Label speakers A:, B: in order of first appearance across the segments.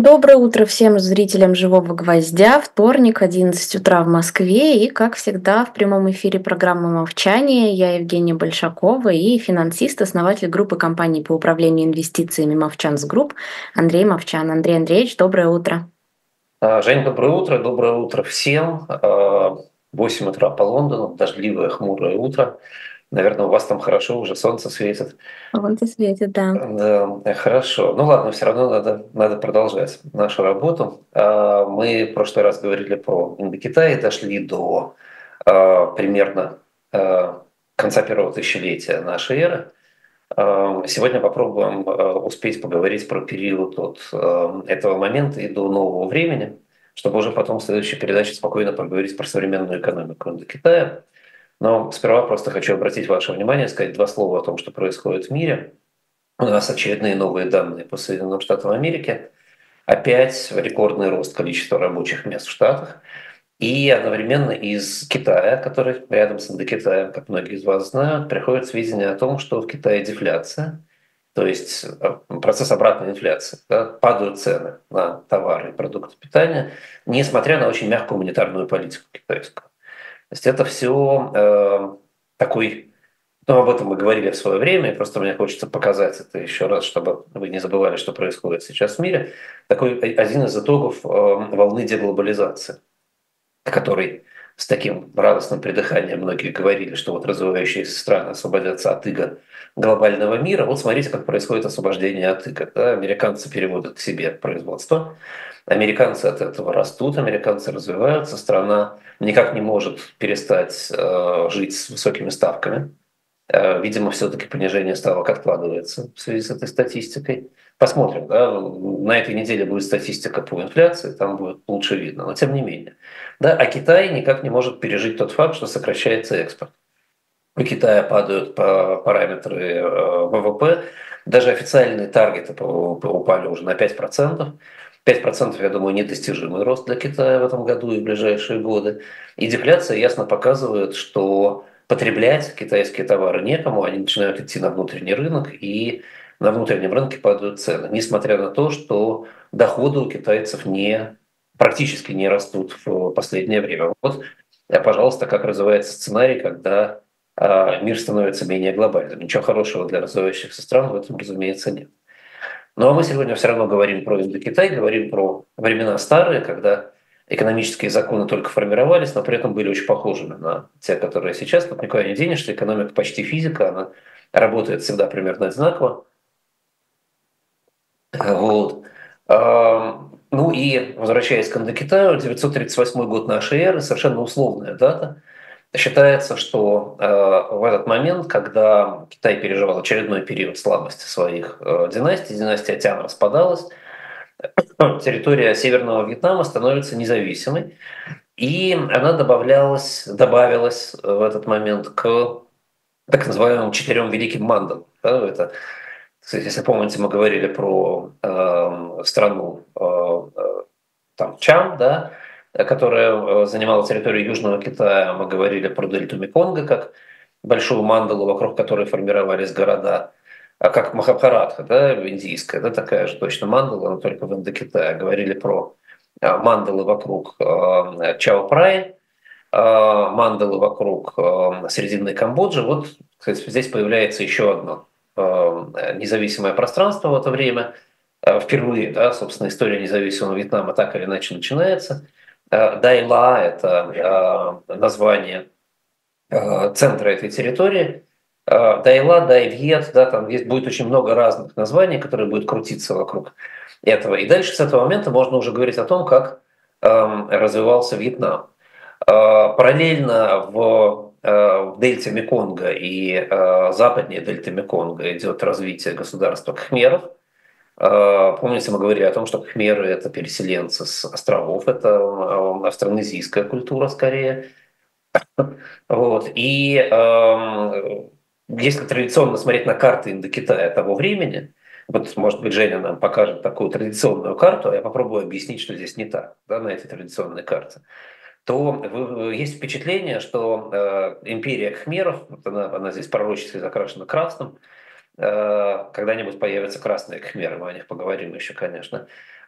A: Доброе утро всем зрителям «Живого гвоздя». Вторник, 11 утра в Москве. И, как всегда, в прямом эфире программы «Молчание». Я Евгения Большакова и финансист, основатель группы компаний по управлению инвестициями «Мовчанс Групп» Андрей Мовчан. Андрей Андреевич, доброе утро.
B: Жень, доброе утро всем. 8 утра по Лондону, дождливое, хмурое утро. Наверное, у вас там хорошо, уже солнце светит.
A: Вон ты светит, да.
B: Да, хорошо. Ну ладно, все равно надо продолжать нашу работу. Мы в прошлый раз говорили про Индокитай, дошли до примерно конца первого тысячелетия нашей эры. Сегодня попробуем успеть поговорить про период от этого момента и до нового времени, чтобы уже потом в следующей передаче спокойно поговорить про современную экономику Индокитая. Но сперва просто хочу обратить ваше внимание, сказать два слова о том, что происходит в мире. У нас очередные новые данные по Соединенным Штатам Америки. Опять рекордный рост количества рабочих мест в Штатах. И одновременно из Китая, который рядом с Индокитаем, как многие из вас знают, приходит сведения о том, что в Китае дефляция, то есть процесс обратной инфляции. Да, падают цены на товары и продукты питания, несмотря на очень мягкую монетарную политику китайскую. То есть это все такой, ну об этом мы говорили в свое время, и просто мне хочется показать это еще раз, чтобы вы не забывали, что происходит сейчас в мире. Такой один из итогов волны деглобализации, который с таким радостным придыханием многие говорили, что вот развивающиеся страны освободятся от иго глобального мира. Вот смотрите, как происходит освобождение от иго. Да? Американцы переводят к себе производство, американцы от этого растут, американцы развиваются, страна никак не может перестать жить с высокими ставками. Видимо, все-таки понижение ставок откладывается в связи с этой статистикой. Посмотрим, да? На этой неделе будет статистика по инфляции, там будет лучше видно, но тем не менее. Да? А Китай никак не может пережить тот факт, что сокращается экспорт. У Китая падают параметры ВВП, даже официальные таргеты по ВВП упали уже на 5%. 5%, я думаю, недостижимый рост для Китая в этом году и в ближайшие годы. И дефляция ясно показывает, что потреблять китайские товары некому, они начинают идти на внутренний рынок, и на внутреннем рынке падают цены, несмотря на то, что доходы у китайцев практически не растут в последнее время. Вот, пожалуйста, как развивается сценарий, когда мир становится менее глобальным. Ничего хорошего для развивающихся стран в этом, разумеется, нет. Ну а мы сегодня все равно говорим про Индокитай, говорим про времена старые, когда экономические законы только формировались, но при этом были очень похожими на те, которые сейчас. Тут никуда не денешься, экономика почти физика, она работает всегда примерно одинаково. Вот. Ну и возвращаясь к Индокитаю, 938 год нашей эры, совершенно условная дата. Считается, что в этот момент, когда Китай переживал очередной период слабости своих династий, династия Тян распадалась, территория Северного Вьетнама становится независимой, и она добавилась в этот момент к так называемым четырем великим мандалам. Да, это, кстати, если помните, мы говорили про страну там, Чам, да, которая занимала территорию Южного Китая. Мы говорили про дельту Меконга как большую мандалу, вокруг которой формировались города. А как Махабхаратха, да, индийская, да, такая же точно мандала, но только в Индокитае. Говорили про мандалы вокруг Чао-Праи, мандалы вокруг Срединной Камбоджи. Вот, кстати, здесь появляется еще одно независимое пространство в это время. Впервые, да, собственно, история независимого Вьетнама так или иначе начинается. Дайла – это название центра этой территории. Дайла, Дайвьет, да, там есть, будет очень много разных названий, которые будут крутиться вокруг этого. И дальше с этого момента можно уже говорить о том, как развивался Вьетнам. Параллельно в дельте Меконга и западнее дельты Меконга идет развитие государства Кхмеров. Помните, мы говорили о том, что кхмеры – это переселенцы с островов, это австронезийская культура скорее. Вот. И если традиционно смотреть на карты Индокитая того времени, вот, может быть, Женя нам покажет такую традиционную карту, а я попробую объяснить, что здесь не так, да, на этой традиционной карте, то есть впечатление, что империя Кхмеров, вот она здесь пророчески закрашена красным, когда-нибудь появятся красные кхмеры, мы о них поговорим еще, конечно.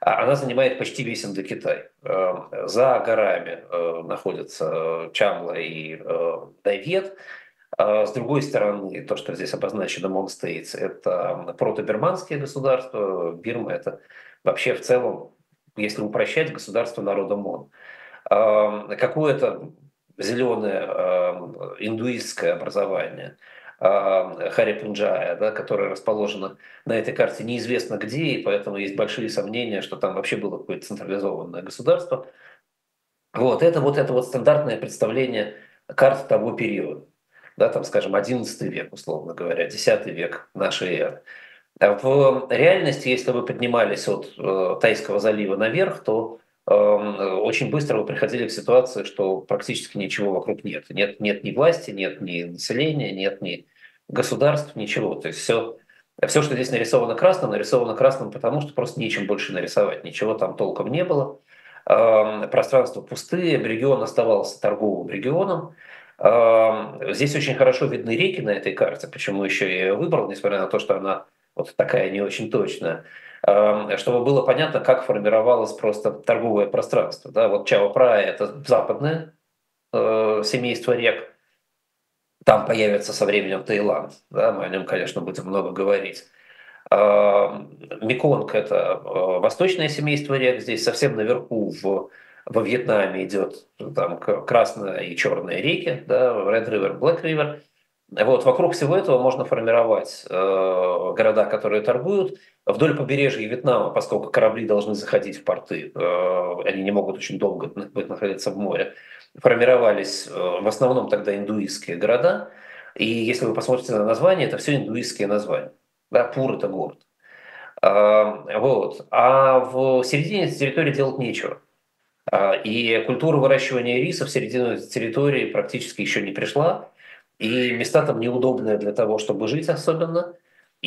B: она занимает почти весь Индокитай. За горами находятся Чамла и Дайвет. С другой стороны, то, что здесь обозначено Мон Стейтс, это протобирманские государства. Бирма – это вообще в целом, если упрощать, государство народа Мон. Какое-то зеленое индуистское образование Хари Пунджая, да, которое расположено на этой карте неизвестно где, и поэтому есть большие сомнения, что там вообще было какое-то централизованное государство. Вот это вот стандартное представление карт того периода. Да, там, скажем, XI век, условно говоря, X век нашей эры. А в реальности, если вы поднимались от Тайского залива наверх, то очень быстро вы приходили к ситуации, что практически ничего вокруг нет. Нет ни власти, нет ни населения, нет ни государств, ничего. То есть все, что здесь нарисовано красным потому, что просто нечем больше нарисовать. Ничего там толком не было. Пространство пустые, регион оставался торговым регионом. Здесь очень хорошо видны реки на этой карте, почему еще я ее выбрал, несмотря на то, что она вот такая не очень точная, чтобы было понятно, как формировалось просто торговое пространство. Да, вот Чао-Прая – это западное семейство рек, там появится со временем Таиланд, да, мы о нем, конечно, будем много говорить. Меконг – это восточное семейство рек, здесь совсем наверху во Вьетнаме идет там красная и черная реки, да, Red River, Black River. Вот, вокруг всего этого можно формировать города, которые торгуют. Вдоль побережья Вьетнама, поскольку корабли должны заходить в порты, они не могут очень долго находиться в море, формировались в основном тогда индуистские города. И если вы посмотрите на названия, это все индуистские названия. Да, Пур – это город. Вот. А в середине территории делать нечего. И культура выращивания риса в середину территории практически еще не пришла. И места там неудобные для того, чтобы жить особенно.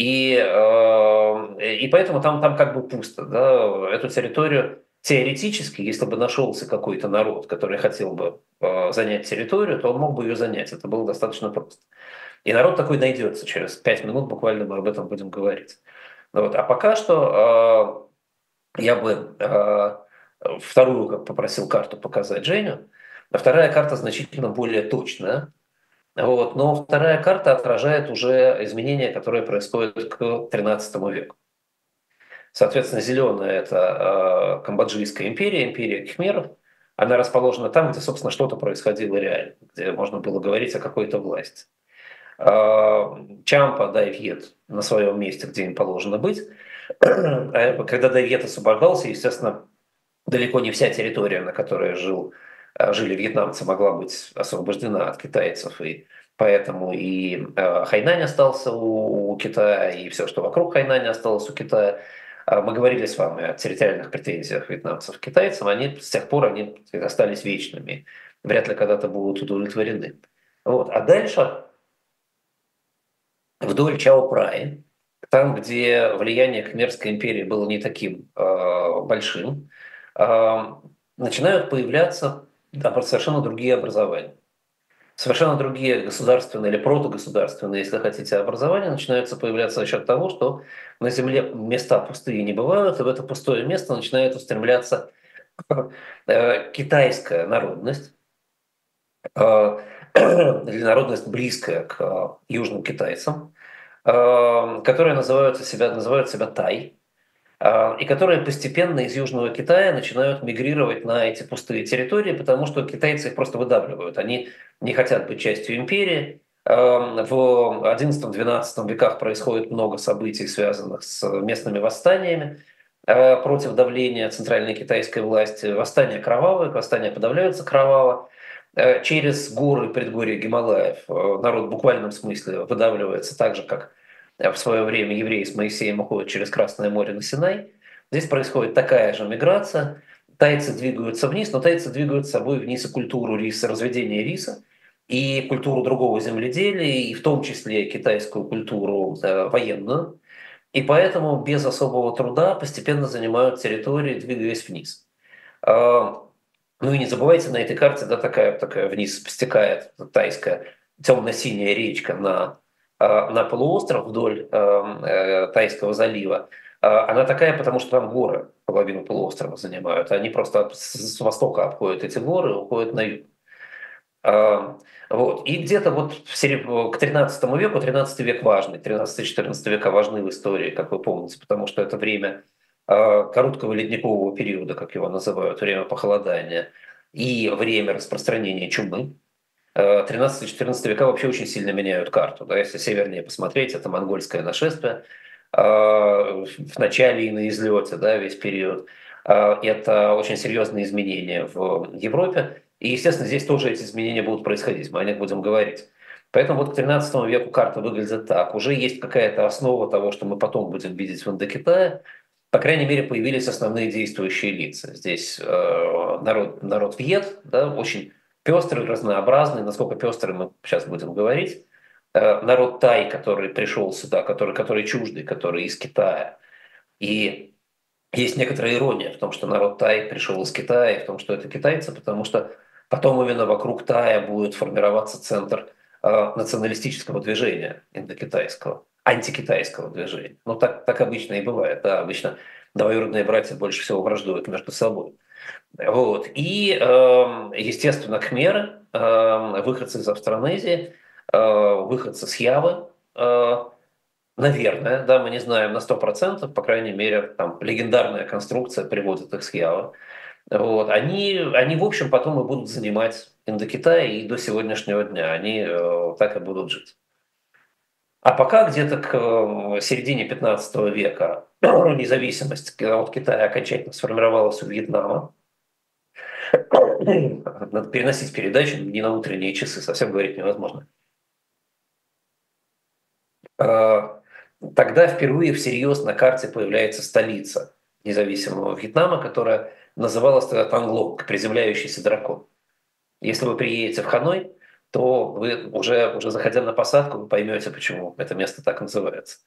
B: И поэтому там как бы пусто. Да? Эту территорию теоретически, если бы нашелся какой-то народ, который хотел бы занять территорию, то он мог бы ее занять. Это было достаточно просто. И народ такой найдется. Через 5 минут буквально мы об этом будем говорить. Вот. А пока что я бы вторую, как попросил, карту показать Женю. А вторая карта значительно более точная. Вот. Но вторая карта отражает уже изменения, которые происходят к XIII веку. Соответственно, зеленая – это Камбоджийская империя, империя кхмеров. Она расположена там, где, собственно, что-то происходило реально, где можно было говорить о какой-то власти. Чампа, Дайвьет на своем месте, где им положено быть. Когда Дайвьет освобождался, естественно, далеко не вся территория, на которой жили вьетнамцы, могла быть освобождена от китайцев. И поэтому и Хайнань остался у Китая, и все, что вокруг Хайнаня, осталось у Китая. Мы говорили с вами о территориальных претензиях вьетнамцев к китайцам. С тех пор они остались вечными. Вряд ли когда-то будут удовлетворены. Вот. А дальше вдоль Чао-Праи, там, где влияние Khmerской империи было не таким большим, начинают появляться совершенно другие образования. Совершенно другие государственные или протогосударственные, если хотите, образования начинаются появляться за счет того, что на Земле места пустые не бывают, и в это пустое место начинает устремляться китайская народность, или народность близкая к южным китайцам, которые называют себя тай, и которые постепенно из Южного Китая начинают мигрировать на эти пустые территории, потому что китайцы их просто выдавливают. Они не хотят быть частью империи. В XI-XII веках происходит много событий, связанных с местными восстаниями против давления центральной китайской власти. Восстания кровавые, восстания подавляются кроваво. Через горы, предгорья Гималаев народ в буквальном смысле выдавливается так же, как в свое время евреи с Моисеем уходят через Красное море на Синай. Здесь происходит такая же миграция. Тайцы двигаются вниз, но тайцы двигают с собой вниз и культуру риса, разведения риса, и культуру другого земледелия, и в том числе китайскую культуру военную. И поэтому без особого труда постепенно занимают территории, двигаясь вниз. Ну и не забывайте, на этой карте такая вниз стекает тайская темно-синяя речка на полуостров вдоль Тайского залива. Она такая, потому что там горы половину полуострова занимают. Они просто с востока обходят эти горы и уходят на юг. А, Вот. И где-то вот к 13 веку, 13 век важный, 13-14 века важны в истории, как вы помните, потому что это время короткого ледникового периода, как его называют, время похолодания, и время распространения чумы. 13-14 века вообще очень сильно меняют карту. Да? Если севернее посмотреть, это монгольское нашествие в начале и на излете, да, весь период. Это очень серьезные изменения в Европе. И, естественно, здесь тоже эти изменения будут происходить, мы о них будем говорить. Поэтому вот к 13 веку карта выглядит так. Уже есть какая-то основа того, что мы потом будем видеть в Индокитае. По крайней мере, появились основные действующие лица. Здесь народ Вьет, да, очень пестрый, разнообразный, насколько пестрый мы сейчас будем говорить. Народ Тай, который пришел сюда, который чуждый, который из Китая. И есть некоторая ирония в том, что народ Тай пришел из Китая, и в том, что это китайцы, потому что потом именно вокруг Тая будет формироваться центр националистического движения индокитайского, антикитайского движения. Ну, так обычно и бывает. Да, обычно двоюродные братья больше всего враждуют между собой. Вот. И, естественно, кхмеры, выходцы из Австронезии, выходцы с Явы, наверное, да, мы не знаем на 100%, по крайней мере, там легендарная конструкция приводит их с Явы. Вот. Они, в общем, потом и будут занимать Индокитай, и до сегодняшнего дня они так и будут жить. А пока где-то к середине 15 века независимость от Китая окончательно сформировалась у Вьетнама. Надо переносить передачу не на утренние часы, совсем говорить невозможно. Тогда впервые всерьез на карте появляется столица независимого Вьетнама, которая называлась тогда Танглонг, приземляющийся дракон. Если вы приедете в Ханой, то вы уже заходя на посадку, вы поймете, почему это место так называется.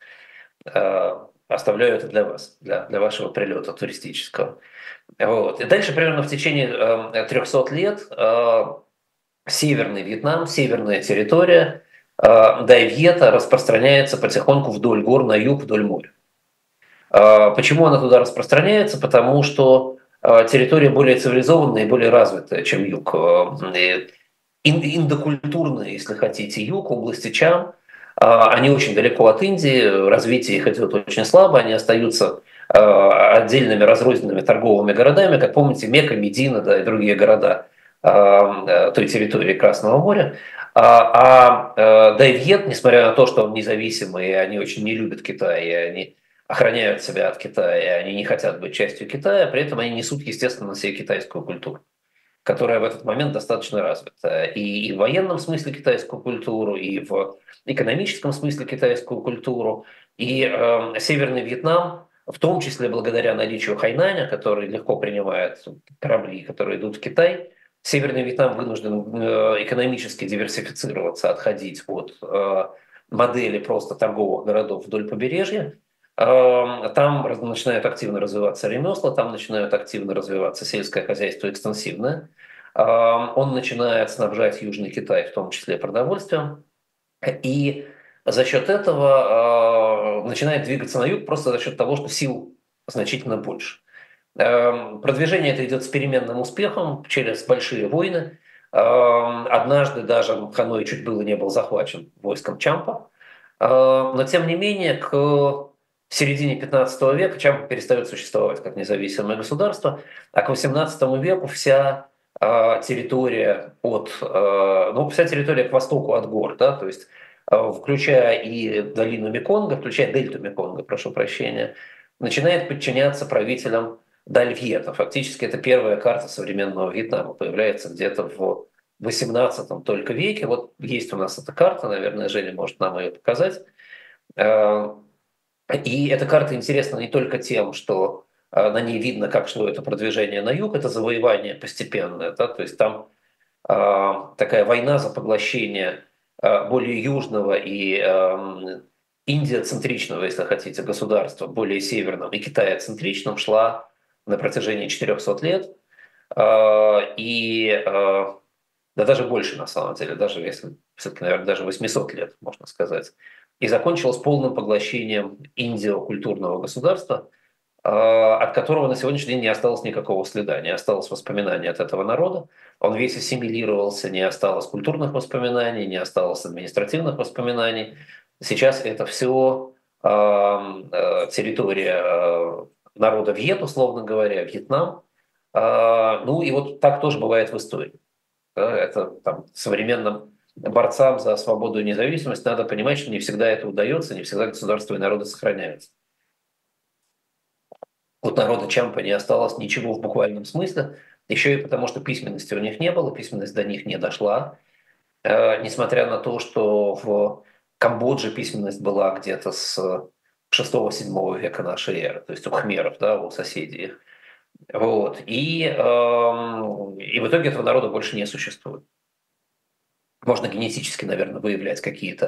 B: Оставляю это для вас, для вашего прилета туристического. Вот. И дальше примерно в течение 300 лет Северный Вьетнам, северная территория Дайвьета распространяется потихоньку вдоль гор на юг, вдоль моря. Почему она туда распространяется? Потому что территория более цивилизованная и более развитая, чем юг. Индокультурная, если хотите, юг, области Чам, они очень далеко от Индии, развитие их идет очень слабо, они остаются отдельными разрозненными торговыми городами, как помните, Мекка, Медина, да, и другие города той территории Красного моря. Дайвьет, несмотря на то, что он независимый, и они очень не любят Китай, и они охраняют себя от Китая, и они не хотят быть частью Китая, при этом они несут, естественно, на себе китайскую культуру, которая в этот момент достаточно развита. И в военном смысле китайскую культуру, и в экономическом смысле китайскую культуру. И Северный Вьетнам, в том числе благодаря наличию Хайнаня, который легко принимает корабли, которые идут в Китай, Северный Вьетнам вынужден экономически диверсифицироваться, отходить от модели просто торговых городов вдоль побережья. Там начинают активно развиваться ремесла, там начинают активно развиваться сельское хозяйство экстенсивное. Он начинает снабжать Южный Китай, в том числе продовольствием. И за счет этого начинает двигаться на юг просто за счет того, что сил значительно больше. Продвижение это идет с переменным успехом через большие войны. Однажды даже Ханой чуть было не был захвачен войском Чампа. Но тем не менее, к середине 15 века Чампа перестает существовать как независимое государство, а к 18 веку вся территория вся территория к востоку от гор, да, то есть включая и долину Меконга, включая дельту Меконга, прошу прощения, начинает подчиняться правителям Дальвьета. Фактически это первая карта современного Вьетнама, появляется где-то в 18 только веке. Вот есть у нас эта карта, наверное, Женя может нам ее показать. И эта карта интересна не только тем, что на ней видно, как шло это продвижение на юг, это завоевание постепенное, да, то есть там такая война за поглощение более южного и индиоцентричного, если хотите, государства, более северным и китаецентричным шла на протяжении 400 лет. Да даже больше на самом деле, даже если все-таки, наверное, даже 800 лет, можно сказать. и закончилось полным поглощением индиокультурного государства, от которого на сегодняшний день не осталось никакого следа, не осталось воспоминаний от этого народа. Он весь ассимилировался, не осталось культурных воспоминаний, не осталось административных воспоминаний. Сейчас это все территория народа Вьет, условно говоря, Вьетнам. Ну и вот так тоже бывает в истории. Да, это там, современным борцам за свободу и независимость надо понимать, что не всегда это удается, не всегда государства и народы сохраняются. От народа Чампа не осталось ничего в буквальном смысле, еще и потому, что письменности у них не было, письменность до них не дошла. Несмотря на то, что в Камбодже письменность была где-то с 6-7 века нашей эры, то есть у хмеров, да, у соседей их. Вот. И в итоге этого народа больше не существует. Можно генетически, наверное, выявлять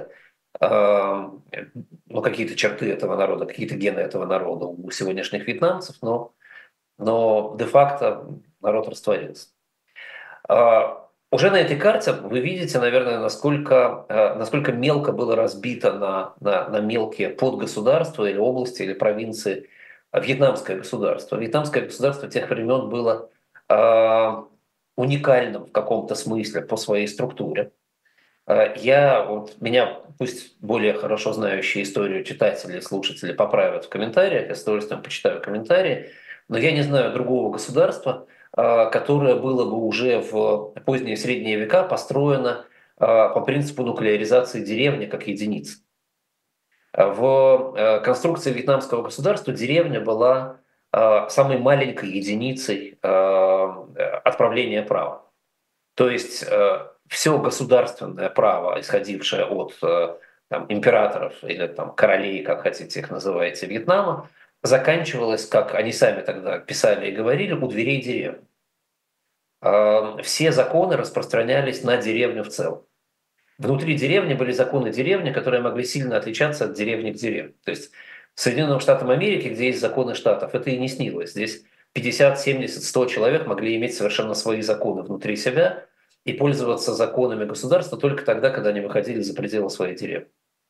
B: какие-то черты этого народа, какие-то гены этого народа у сегодняшних вьетнамцев, но де-факто народ растворился. Уже на этой карте вы видите, наверное, насколько мелко было разбито на мелкие подгосударства или области, или провинции вьетнамское государство. Вьетнамское государство тех времен было уникальным в каком-то смысле по своей структуре. Меня, пусть более хорошо знающие историю читатели, слушатели поправят в комментариях, я с удовольствием почитаю комментарии, но я не знаю другого государства, которое было бы уже в поздние средние века построено по принципу нуклеаризации деревни как единицы. В конструкции вьетнамского государства деревня была самой маленькой единицей отправления права. То есть все государственное право, исходившее от императоров или королей, как хотите их называйте, Вьетнама, заканчивалось, как они сами тогда писали и говорили, у дверей деревни. Все законы распространялись на деревню в целом. Внутри деревни были законы деревни, которые могли сильно отличаться от деревни к деревне. То есть в Соединенных Штатах Америки, где есть законы штатов, это и не снилось. Здесь 50, 70, 100 человек могли иметь совершенно свои законы внутри себя и пользоваться законами государства только тогда, когда они выходили за пределы своей деревни.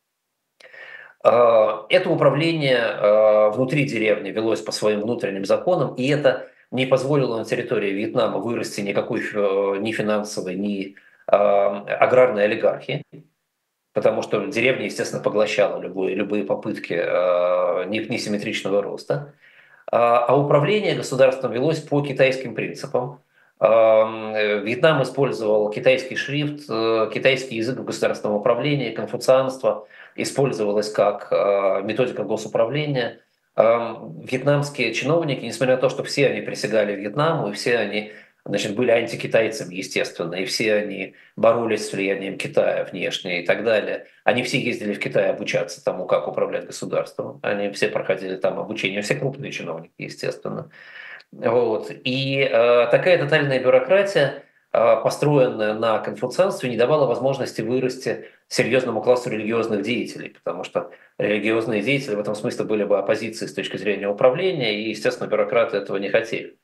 B: Это управление внутри деревни велось по своим внутренним законам, и это не позволило на территории Вьетнама вырасти никакой ни финансовой, ни аграрной олигархии, потому что деревня, естественно, поглощала любые попытки несимметричного роста. А управление государством велось по китайским принципам. Вьетнам использовал китайский шрифт, китайский язык в государственном управлении, конфуцианство использовалось как методика госуправления. Вьетнамские чиновники, несмотря на то, что все они присягали Вьетнаму, и все они были антикитайцами, естественно, и все они боролись с влиянием Китая внешне и так далее. Они все ездили в Китай обучаться тому, как управлять государством. Они все проходили там обучение, все крупные чиновники, естественно. Вот. И такая тотальная бюрократия, построенная на конфуцианстве, не давала возможности вырасти серьезному классу религиозных деятелей, потому что религиозные деятели в этом смысле были бы оппозицией с точки зрения управления, и, естественно, бюрократы этого не хотели.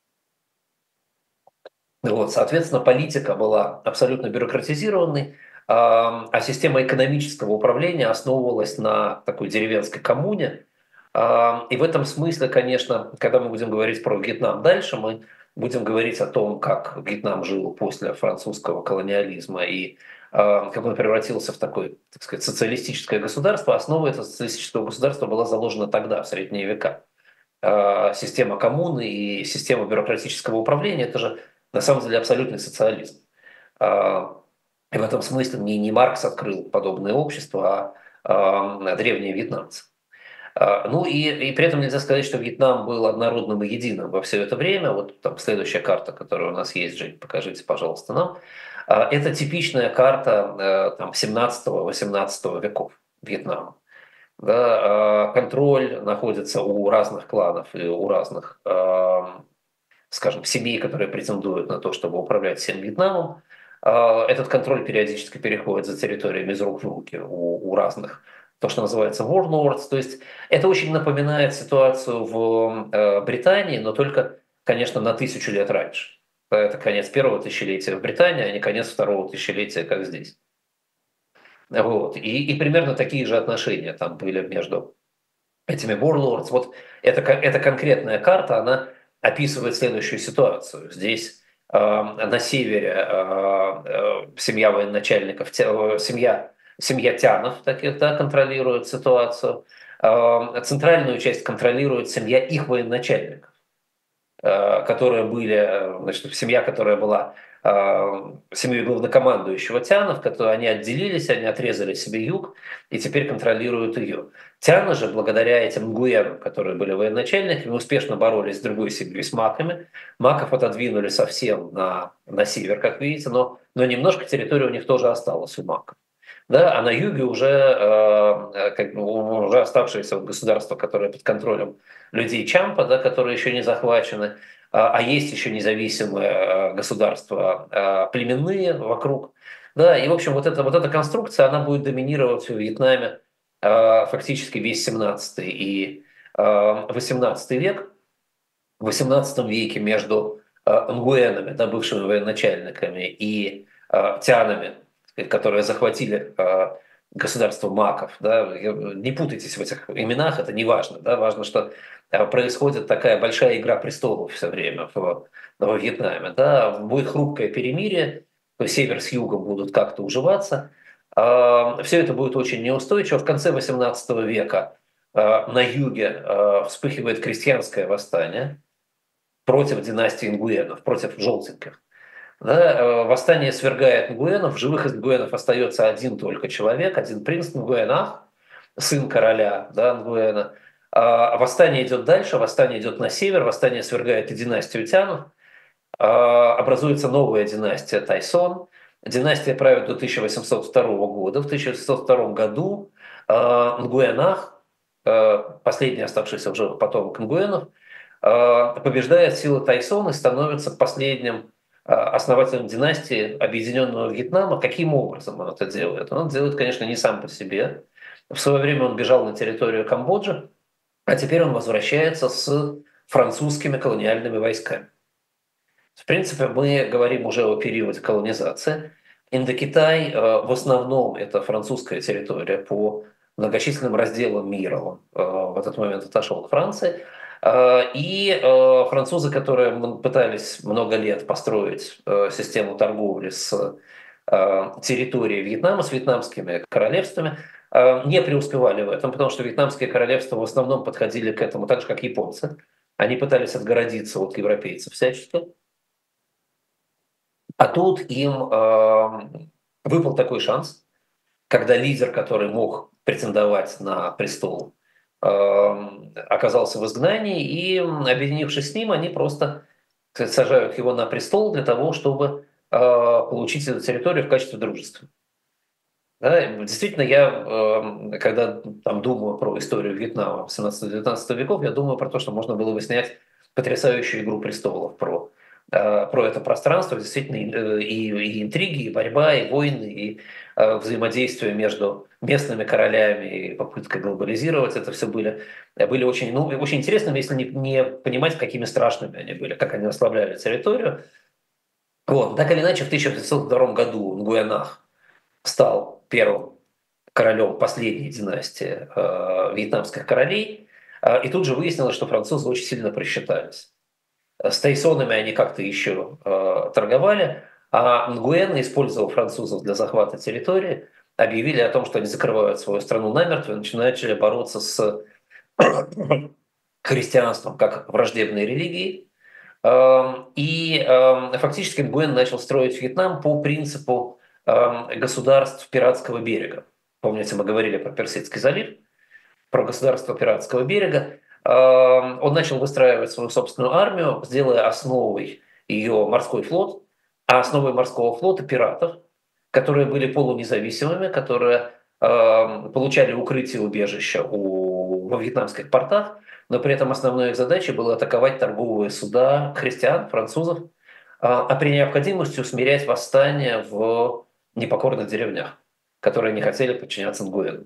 B: Вот, соответственно, политика была абсолютно бюрократизированной, а система экономического управления основывалась на такой деревенской коммуне. И в этом смысле, конечно, когда мы будем говорить про Вьетнам дальше, мы будем говорить о том, как Вьетнам жил после французского колониализма и как он превратился в такое, так сказать, социалистическое государство. Основа этого социалистического государства была заложена тогда, в средние века. Система коммуны и система бюрократического управления – это же на самом деле абсолютный социализм. И в этом смысле не Маркс открыл подобное общество, а древние вьетнамцы. Ну и при этом нельзя сказать, что Вьетнам был однородным и единым во все это время. Вот там следующая карта, которая у нас есть, Жень, покажите, пожалуйста, нам. Это типичная карта 17-18 веков Вьетнама. Да, контроль находится у разных кланов и у разных, скажем, семей, которые претендуют на то, чтобы управлять всем Вьетнамом. Этот контроль периодически переходит за территориями из рук в руки у разных, то, что называется warlords. То есть это очень напоминает ситуацию в Британии, но только, конечно, на 1000 лет раньше. Это конец первого тысячелетия в Британии, а не конец второго тысячелетия, как здесь. Вот. И примерно такие же отношения там были между этими warlords. Вот эта конкретная карта, она описывает следующую ситуацию. Здесь на севере семья военачальников, семья тянов таких, да, контролирует ситуацию. Центральную часть контролирует семья их военачальников, которые были, значит, семья, которая была семьей главнокомандующего тянов, которые они отделились, они отрезали себе юг и теперь контролируют ее. Тяны же, благодаря этим нгуенам, которые были военачальниками, успешно боролись с другой семьей, с маками. Маков отодвинули совсем на север, как видите, но немножко территории у них тоже осталось у маков. Да, а на юге уже, как бы, уже оставшиеся государства, которые под контролем людей Чампа, да, которые еще не захвачены, а есть еще независимые государства племенные вокруг. Да, и, в общем, вот эта конструкция, она будет доминировать в Вьетнаме фактически весь 17 и 18 век. В 18 веке между нгуэнами, да, бывшими военачальниками, и тянами, которые захватили государство маков. Да, не путайтесь в этих именах, это не важно. Да, важно, что происходит такая большая игра престолов все время во Вьетнаме. Да, будет хрупкое перемирие, то есть север с югом будут как-то уживаться. Все это будет очень неустойчиво. В конце 18 века на юге вспыхивает крестьянское восстание против династии Нгуенов, против желтеньких. Да, восстание свергает Нгуенов, в живых из Нгуенов остается один только человек, один принц Нгуенах, сын короля, да, Нгуена. Восстание идет дальше, восстание идет на север, восстание свергает и династию Тянов, образуется новая династия Тайсон. Династия правит до 1802 года. В 1802 году Нгуенах, последний оставшийся в живых потомок Нгуенов, побеждает силы Тайсон и становится последним основателем династии Объединенного Вьетнама. Каким образом он это делает? Он это делает, конечно, не сам по себе. В свое время он бежал на территорию Камбоджи, а теперь он возвращается с французскими колониальными войсками. В принципе, мы говорим уже о периоде колонизации. Индокитай в основном это французская территория по многочисленным разделам мира. Он в этот момент отошел от Франции. И французы, которые пытались много лет построить систему торговли с территорией Вьетнама, с вьетнамскими королевствами, не преуспевали в этом, потому что вьетнамские королевства в основном подходили к этому так же, как японцы. Они пытались отгородиться от европейцев всячески. А тут им выпал такой шанс, когда лидер, который мог претендовать на престол, оказался в изгнании, и, объединившись с ним, они просто сажают его на престол для того, чтобы получить эту территорию в качестве дружества. Да, действительно, я, когда там думаю про историю Вьетнама 17-19 веков, я думаю про то, что можно было бы снять потрясающую «Игру престолов» про это пространство, действительно, и интриги, и борьба, и войны, и взаимодействие между местными королями, и попытка глобализировать это все были очень, ну, очень интересными, если не понимать, какими страшными они были, как они ослабляли территорию. Вот. Так или иначе, в 1902 году Нгуенах стал первым королем последней династии вьетнамских королей, и тут же выяснилось, что французы очень сильно просчитались. С тайсонами они как-то еще торговали, а Нгуен, использовал французов для захвата территории, объявили о том, что они закрывают свою страну намертво и начали бороться с христианством как враждебной религией. И фактически Нгуен начал строить Вьетнам по принципу государств пиратского берега. Помните, мы говорили про Персидский залив, про государство пиратского берега. Он начал выстраивать свою собственную армию, сделая основой ее морской флот, а основой морского флота пиратов, которые были полунезависимыми, которые получали укрытие, убежища во вьетнамских портах, но при этом основной их задачей было атаковать торговые суда христиан, французов, а при необходимости усмирять восстания в непокорных деревнях, которые не хотели подчиняться Нгуену.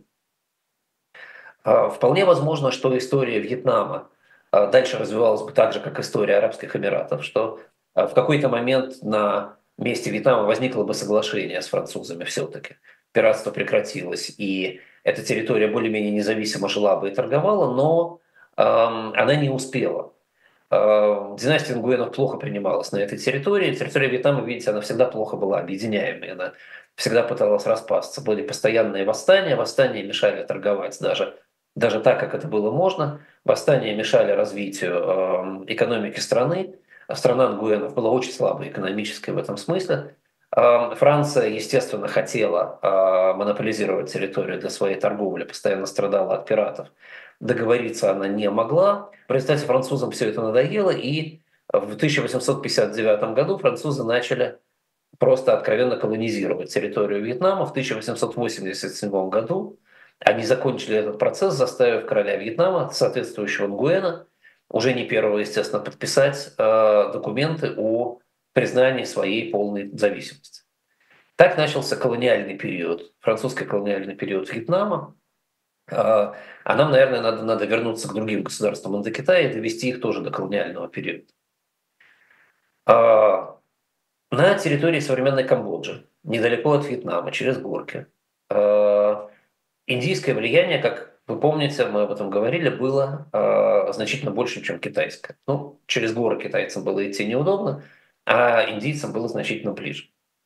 B: Вполне возможно, что история Вьетнама дальше развивалась бы так же, как история Арабских Эмиратов, что в какой-то момент на месте Вьетнама возникло бы соглашение с французами все-таки. пиратство прекратилось, и эта территория более-менее независимо жила бы и торговала, но она не успела. Династия Нгуенов плохо принималась на этой территории. Территория Вьетнама, видите, она всегда плохо была объединяемой, она всегда пыталась распасться. Были постоянные восстания, восстания мешали торговать даже так, как это было можно. Восстания мешали развитию экономики страны. Страна Нгуенов была очень слабой экономической в этом смысле. Франция, естественно, хотела монополизировать территорию для своей торговли, постоянно страдала от пиратов. Договориться она не могла. В результате французам все это надоело, и в 1859 году французы начали просто откровенно колонизировать территорию Вьетнама. В 1887 году они закончили этот процесс, заставив короля Вьетнама, соответствующего Нгуэна, уже не первого, естественно, подписать документы о признании своей полной зависимости. Так начался колониальный период, французский колониальный период Вьетнама. А нам, наверное, надо вернуться к другим государствам Индокитая и довести их тоже до колониального периода. А, На территории современной Камбоджи, недалеко от Вьетнама, через горки, индийское влияние, как вы помните, мы об этом говорили, было значительно больше, чем китайское. Ну, через горы китайцам было идти неудобно, а индийцам было значительно ближе.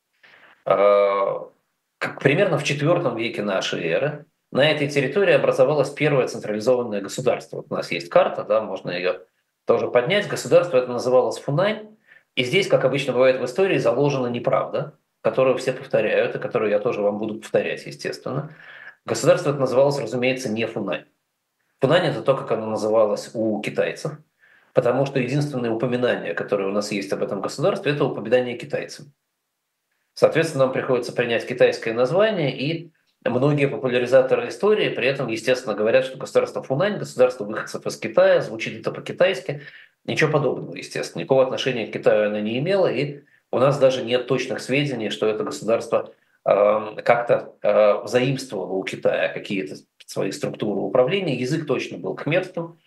B: Примерно в IV веке нашей эры на этой территории образовалось первое централизованное государство. Вот у нас есть карта, да, можно ее тоже поднять. Государство это называлось Фунань. И здесь, как обычно бывает в истории, заложена неправда, которую все повторяют, и которую я тоже вам буду повторять, естественно. Государство это называлось, разумеется, не Фунань. Фунань это то, как оно называлось у китайцев, потому что единственное упоминание, которое у нас есть об этом государстве, это упоминание китайцев. Соответственно, нам приходится принять китайское название, и многие популяризаторы истории при этом, естественно, говорят, что государство Фунань, государство выходцев из Китая, звучит это по-китайски. Ничего подобного, естественно. Никакого отношения к Китаю оно не имело, и у нас даже нет точных сведений, что это государство как-то заимствовало у Китая какие-то свои структуры управления. Язык точно был кхмерским,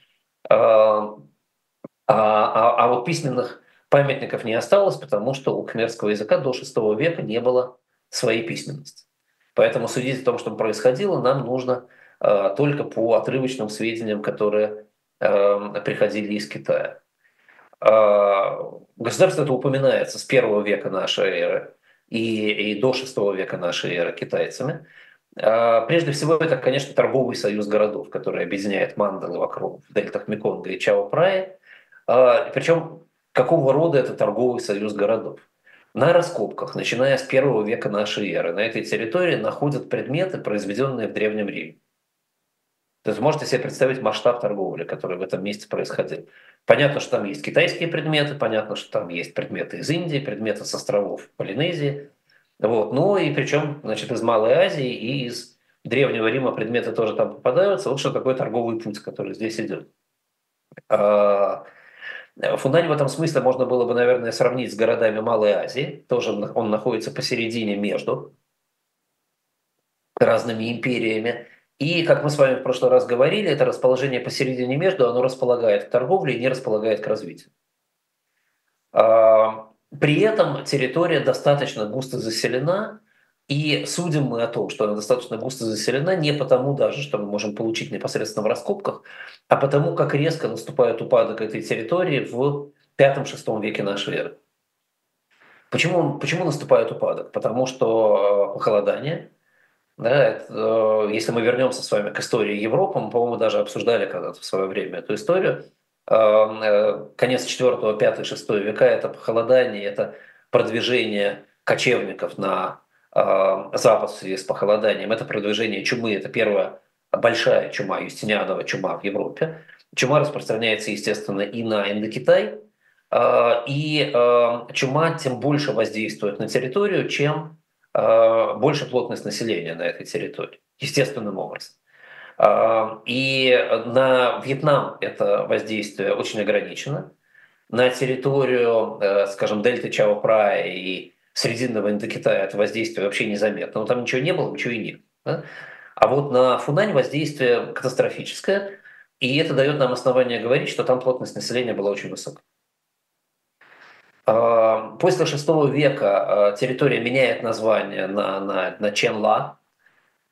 B: а вот письменных памятников не осталось, потому что у кхмерского языка до VI века не было своей письменности. Поэтому судить о том, что происходило, нам нужно только по отрывочным сведениям, которые приходили из Китая. Государство это упоминается с I века нашей эры и до VI века нашей эры китайцами. Прежде всего, это, конечно, торговый союз городов, который объединяет мандалы вокруг в дельтах Меконга и Чао-Прая. Причем какого рода это торговый союз городов? На раскопках, начиная с I века нашей эры, на этой территории находят предметы, произведенные в Древнем Риме. То есть можете себе представить масштаб торговли, который в этом месте происходил. Понятно, что там есть китайские предметы, понятно, что там есть предметы из Индии, предметы с островов Полинезии. Вот. Ну и причем, значит, из Малой Азии и из Древнего Рима предметы тоже там попадаются. Вот что такое торговый путь, который здесь идет. Фунань в этом смысле можно было бы, наверное, сравнить с городами Малой Азии. Тоже он находится посередине между разными империями. И, как мы с вами в прошлый раз говорили, это расположение посередине между, оно располагает к торговле и не располагает к развитию. При этом территория достаточно густо заселена, и судим мы о том, что она достаточно густо заселена не потому даже, что мы можем получить непосредственно в раскопках, а потому, как резко наступает упадок этой территории в V-VI веке нашей эры. Почему наступает упадок? Потому что похолодание. Да, если мы вернемся с вами к истории Европы, мы, по-моему, даже обсуждали когда-то в свое время эту историю. Конец IV, V, VI века – это похолодание, это продвижение кочевников на запад в связи с похолоданием, это продвижение чумы, это первая большая чума, Юстинианова чума в Европе. Чума распространяется, естественно, и на Индокитай, и чума тем больше воздействует на территорию, чем больше плотность населения на этой территории, естественным образом. И на Вьетнам это воздействие очень ограничено. На территорию, скажем, дельты Чао-Прая и Срединного Индокитая это воздействие вообще незаметно. Но там ничего не было, ничего и нет. Да? А вот на Фунань воздействие катастрофическое, и это дает нам основание говорить, что там плотность населения была очень высокой. После VI века территория меняет название на Ченла,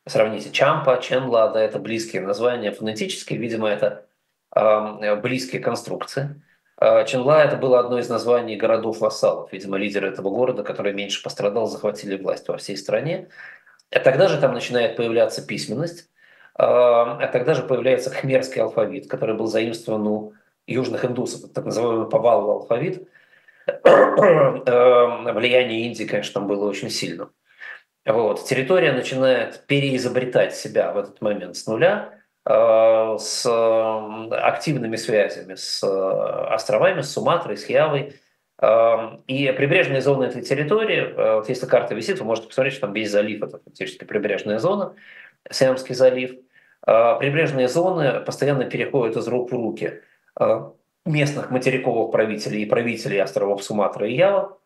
B: Сравните Чампа, Ченла, да, это близкие названия фонетические, видимо, это близкие конструкции. Ченла – это было одно из названий городов-вассалов. Видимо, лидеры этого города, который меньше пострадал, захватили власть во всей стране. А тогда же там начинает появляться письменность, а тогда же появляется хмерский алфавит, который был заимствован у южных индусов, так называемый повал алфавит. Влияние Индии, конечно, там было очень сильным. Вот. Территория начинает переизобретать себя в этот момент с нуля, с активными связями с островами, с Суматрой, с Явой. И прибрежные зоны этой территории, вот если карта висит, вы можете посмотреть, что там весь залив, это фактически прибрежная зона, Сиамский залив. Прибрежные зоны постоянно переходят из рук в руки местных материковых правителей и правителей островов Суматра и Ява.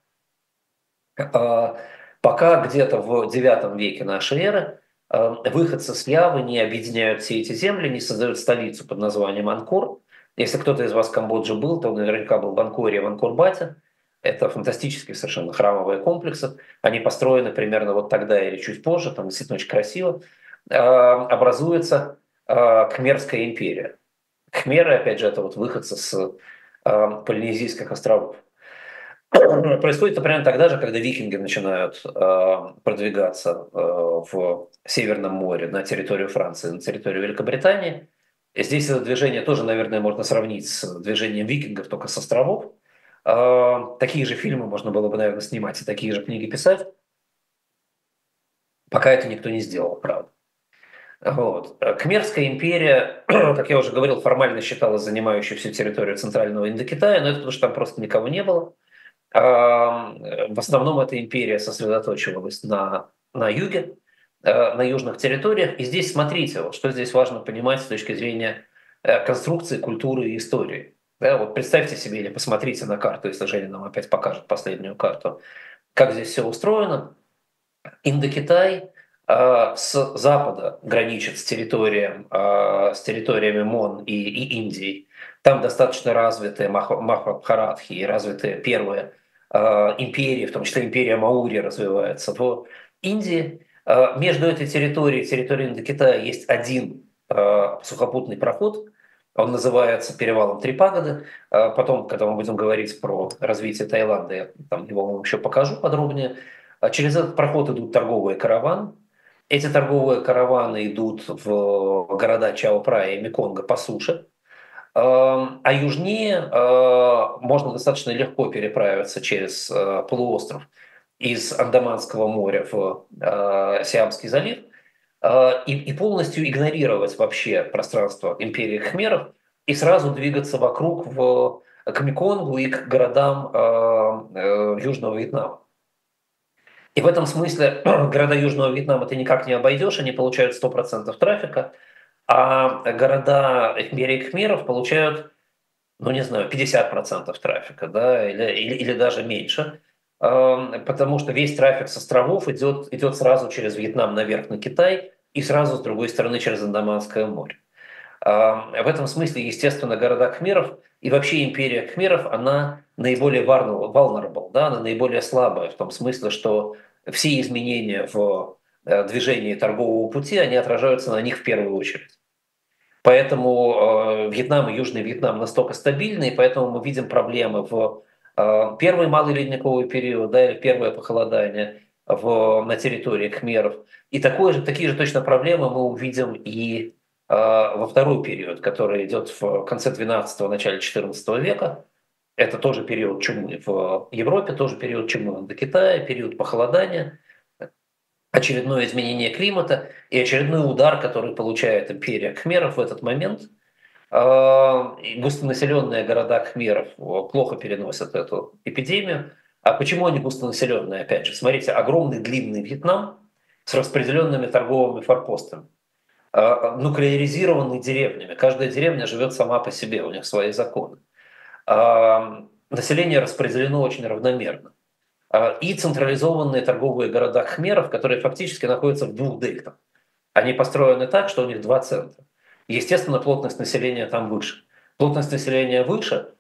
B: Пока где-то в IX веке нашей эры выходцы с Явы не объединяют все эти земли, не создают столицу под названием Анкор. Если кто-то из вас в Камбодже был, то наверняка был в Анкоре, в Анкор-Бате. Это фантастические совершенно храмовые комплексы. Они построены примерно вот тогда или чуть позже, там действительно очень красиво. Образуется Кхмерская империя. Кхмеры, опять же, это вот выходцы с Полинезийских островов. Происходит это примерно тогда же, когда викинги начинают продвигаться в Северном море на территорию Франции, на территорию Великобритании. И здесь это движение тоже, наверное, можно сравнить с движением викингов, только с островов. Такие же фильмы можно было бы, наверное, снимать и такие же книги писать. Пока это никто не сделал, правда. Вот. Кхмерская империя, как я уже говорил, формально считалась занимающей всю территорию центрального Индокитая, но это потому что там просто никого не было. В основном эта империя сосредоточивалась на юге, на южных территориях. И здесь смотрите, вот что здесь важно понимать с точки зрения конструкции, культуры и истории. Да, вот представьте себе или посмотрите на карту, если Женя нам опять покажет последнюю карту, как здесь все устроено. Индокитай с запада граничит с территориями Мон и Индией. Там достаточно развитые Махабхаратхи и развитые первые империи, в том числе империя Маури развивается в Индии. Между этой территорией Индокитая есть один сухопутный проход, он называется перевалом Три Пагоды. Потом, когда мы будем говорить про развитие Таиланда, я там его вам еще покажу подробнее. Через этот проход идут торговые караваны. Эти торговые караваны идут в города Чао-Прая и Меконга по суше. А южнее можно достаточно легко переправиться через полуостров из Андаманского моря в Сиамский залив и полностью игнорировать вообще пространство империи Хмеров и сразу двигаться вокруг к Меконгу и к городам Южного Вьетнама. И в этом смысле города Южного Вьетнама ты никак не обойдешь, они получают 100% трафика, а города империи Кхмеров получают, ну не знаю, 50% трафика, да, или даже меньше, потому что весь трафик с островов идет сразу через Вьетнам наверх на Китай и сразу с другой стороны через Андаманское море. В этом смысле, естественно, города Кхмеров и вообще империя Кхмеров, она наиболее vulnerable, да, она наиболее слабая в том смысле, что все изменения в движении торгового пути, они отражаются на них в первую очередь. Поэтому Вьетнам и Южный Вьетнам настолько стабильны, и поэтому мы видим проблемы в первый малый ледниковый период, да, или первое похолодание на территории Кхмеров. И такие же точно проблемы мы увидим и во второй период, который идет в конце 12-го, начале 14 века. Это тоже период чумы в Европе, тоже период чумы до Китая, период похолодания, очередное изменение климата и очередной удар, который получает империя Кхмеров в этот момент. Густонаселенные города Кхмеров плохо переносят эту эпидемию. А почему они густонаселенные? Опять же, смотрите, огромный длинный Вьетнам с распределенными торговыми форпостами, нуклеаризированный деревнями. Каждая деревня живет сама по себе, у них свои законы. Население распределено очень равномерно. И централизованные торговые города Кхмеров, которые фактически находятся в двух дельтах. Они построены так, что у них два центра. Естественно, плотность населения там выше. Плотность населения выше,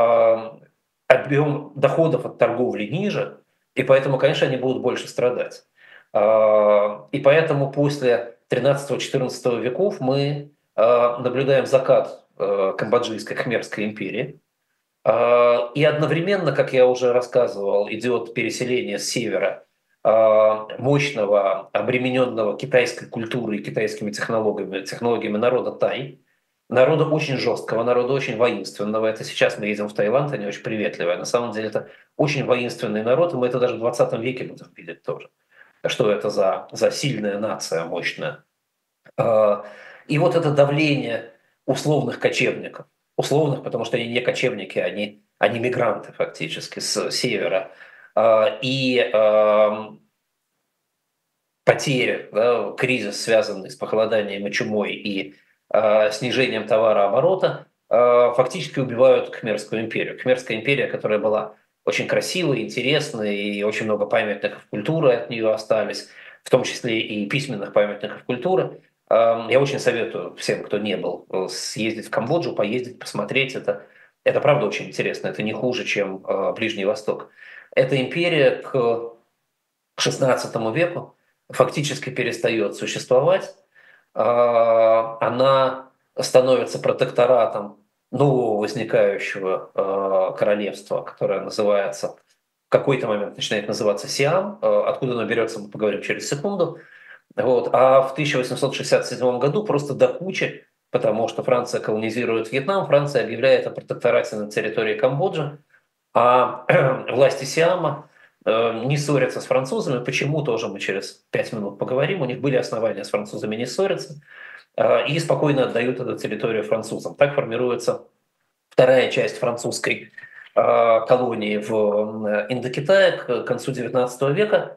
B: объем доходов от торговли ниже, и поэтому, конечно, они будут больше страдать. И поэтому после 13-14 веков мы наблюдаем закат Камбоджийской Кхмерской империи. И одновременно, как я уже рассказывал, идет переселение с севера мощного, обремененного китайской культурой и китайскими технологиями народа Тай, народа очень жесткого, народа очень воинственного. Это сейчас мы едем в Таиланд, они очень приветливые. На самом деле это очень воинственный народ, и мы это даже в 20 веке будем видеть тоже. Что это за сильная нация, мощная. И вот это давление условных кочевников, условных, потому что они не кочевники, они мигранты фактически с севера, и потери, да, кризис, связанный с похолоданием и чумой и снижением товарооборота, фактически убивают Кхмерскую империю. Кхмерская империя, которая была очень красивой, интересной, и очень много памятников культуры от нее остались, в том числе и письменных памятников культуры. Я очень советую всем, кто не был, съездить в Камбоджу, поездить, посмотреть. Это правда очень интересно, это не хуже, чем Ближний Восток. Эта империя к XVI веку фактически перестает существовать. Она становится протекторатом нового возникающего королевства, которое называется, в какой-то момент начинает называться Сиам. Откуда оно берется, мы поговорим через секунду. Вот. А в 1867 году просто до кучи, потому что Франция колонизирует Вьетнам, Франция объявляет о протекторате на территории Камбоджи, а власти Сиама не ссорятся с французами. Почему, тоже мы через 5 минут поговорим. У них были основания с французами не ссориться. И спокойно отдают эту территорию французам. Так формируется вторая часть французской колонии в Индокитае к концу XIX века.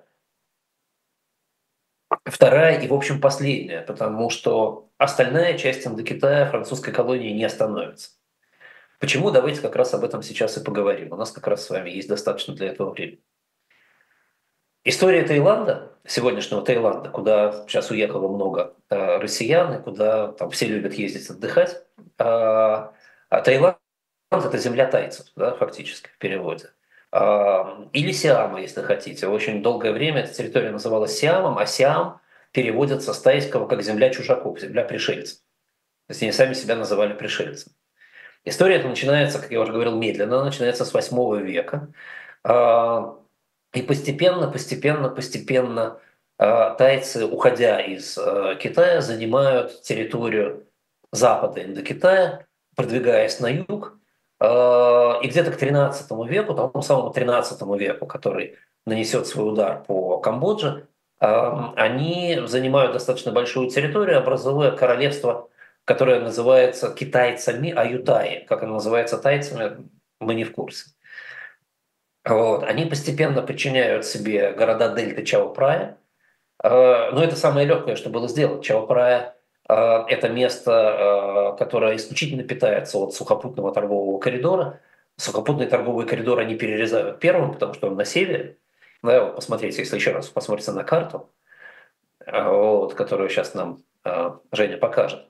B: Вторая и, в общем, последняя, потому что остальная часть Индокитая французской колонии не становится. Почему? Давайте как раз об этом сейчас и поговорим. У нас как раз с вами есть достаточно для этого времени. История Таиланда, сегодняшнего Таиланда, куда сейчас уехало много россиян, и куда там все любят ездить отдыхать. Таиланд – это земля тайцев, да, фактически, в переводе. Или Сиама, если хотите. Очень долгое время эта территория называлась Сиамом, а Сиам переводится с тайского как земля чужаков, земля пришельцев. То есть они сами себя называли пришельцами. История эта начинается, как я уже говорил, медленно, она начинается с 8 века. И постепенно тайцы, уходя из Китая, занимают территорию запада Индокитая, продвигаясь на юг. И где-то к 13 веку, тому самому 13 веку, который нанесет свой удар по Камбодже, они занимают достаточно большую территорию, образуя королевство, которое называется китайцами Аютай. Как оно называется тайцами, мы не в курсе. Вот. Они постепенно подчиняют себе города дельты Чао-Прая. Но это самое легкое, что было сделать. Чао-Прая – это место, которое исключительно питается от сухопутного торгового коридора. Сухопутный торговый коридор они перерезают первым, потому что он на севере. Да, вот посмотрите, если еще раз посмотрите на карту, вот, которую сейчас нам Женя покажет.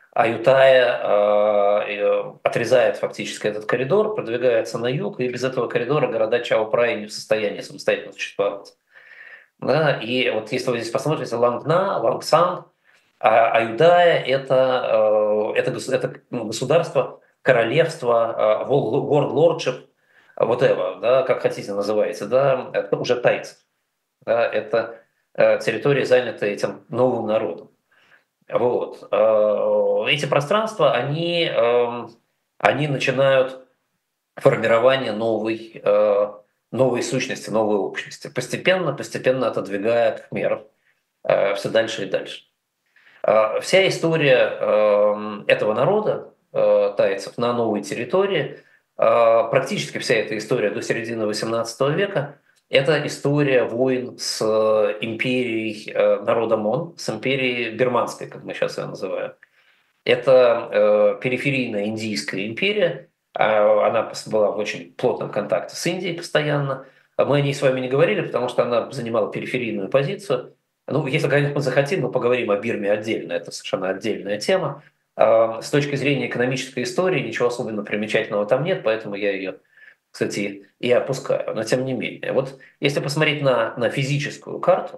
B: Аютая отрезает фактически этот коридор, продвигается на юг, и без этого коридора города Чао-Прая не в состоянии самостоятельно существовать. Да, и вот если вы здесь посмотрите Лангна, Лангсан, Аютая – это государство, королевство, world lordship, whatever, да, как хотите называйте, да, это уже тайцы. Да, это территория, занятая этим новым народом. Вот. Эти пространства, они начинают формирование новой сущности, новой общности, постепенно отодвигая кхмеров все дальше и дальше. Вся история этого народа, тайцев, на новой территории, практически вся эта история до середины XVIII века, это история войн с империей народа Мон, с империей бирманской, как мы сейчас ее называем. Это периферийная индийская империя, она была в очень плотном контакте с Индией постоянно. Мы о ней с вами не говорили, потому что она занимала периферийную позицию. Ну, если когда-нибудь мы захотим, мы поговорим о Бирме отдельно, это совершенно отдельная тема. С точки зрения экономической истории ничего особенно примечательного там нет, поэтому я ее, кстати, и опускаю. Но тем не менее, вот если посмотреть на физическую карту,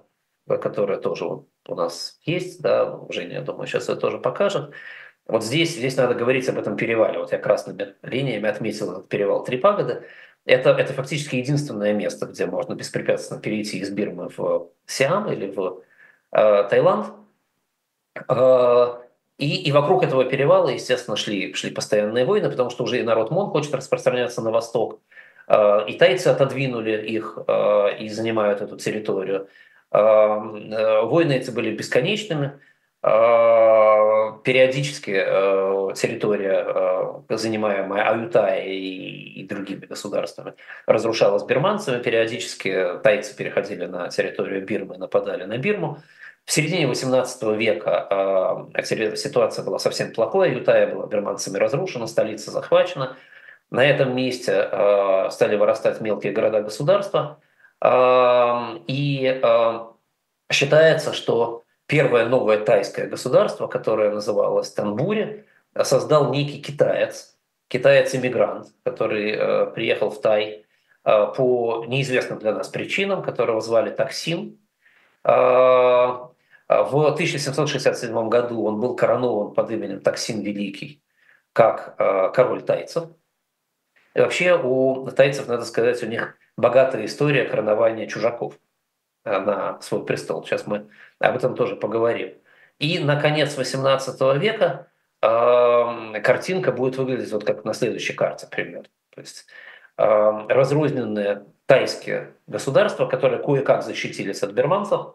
B: которая тоже вот у нас есть, да, Женя, я думаю, сейчас это тоже покажет. Вот здесь надо говорить об этом перевале. Вот я красными линиями отметил этот перевал Три Пагоды. Это фактически единственное место, где можно беспрепятственно перейти из Бирмы в Сиам или в Таиланд. Э, и вокруг этого перевала, естественно, шли постоянные войны, потому что уже и народ Мон хочет распространяться на восток. И тайцы отодвинули их и занимают эту территорию. Войны эти были бесконечными. Периодически территория, занимаемая Аютаей и другими государствами, разрушалась бирманцами. Периодически тайцы переходили на территорию Бирмы, нападали на Бирму. В середине XVIII века ситуация была совсем плохой. Аютая была бирманцами разрушена, столица захвачена. На этом месте стали вырастать мелкие города-государства. И считается, что первое новое тайское государство, которое называлось Танбури, создал некий китаец-иммигрант, который приехал в Тай по неизвестным для нас причинам, которого звали Таксин. В 1767 году он был коронован под именем Таксин Великий как король тайцев. И вообще у тайцев, надо сказать, у них богатая история коронования чужаков на свой престол. Сейчас мы об этом тоже поговорим. И на конец XVIII века картинка будет выглядеть вот как на следующей карте примерно. То есть разрозненные тайские государства, которые кое-как защитились от бирманцев.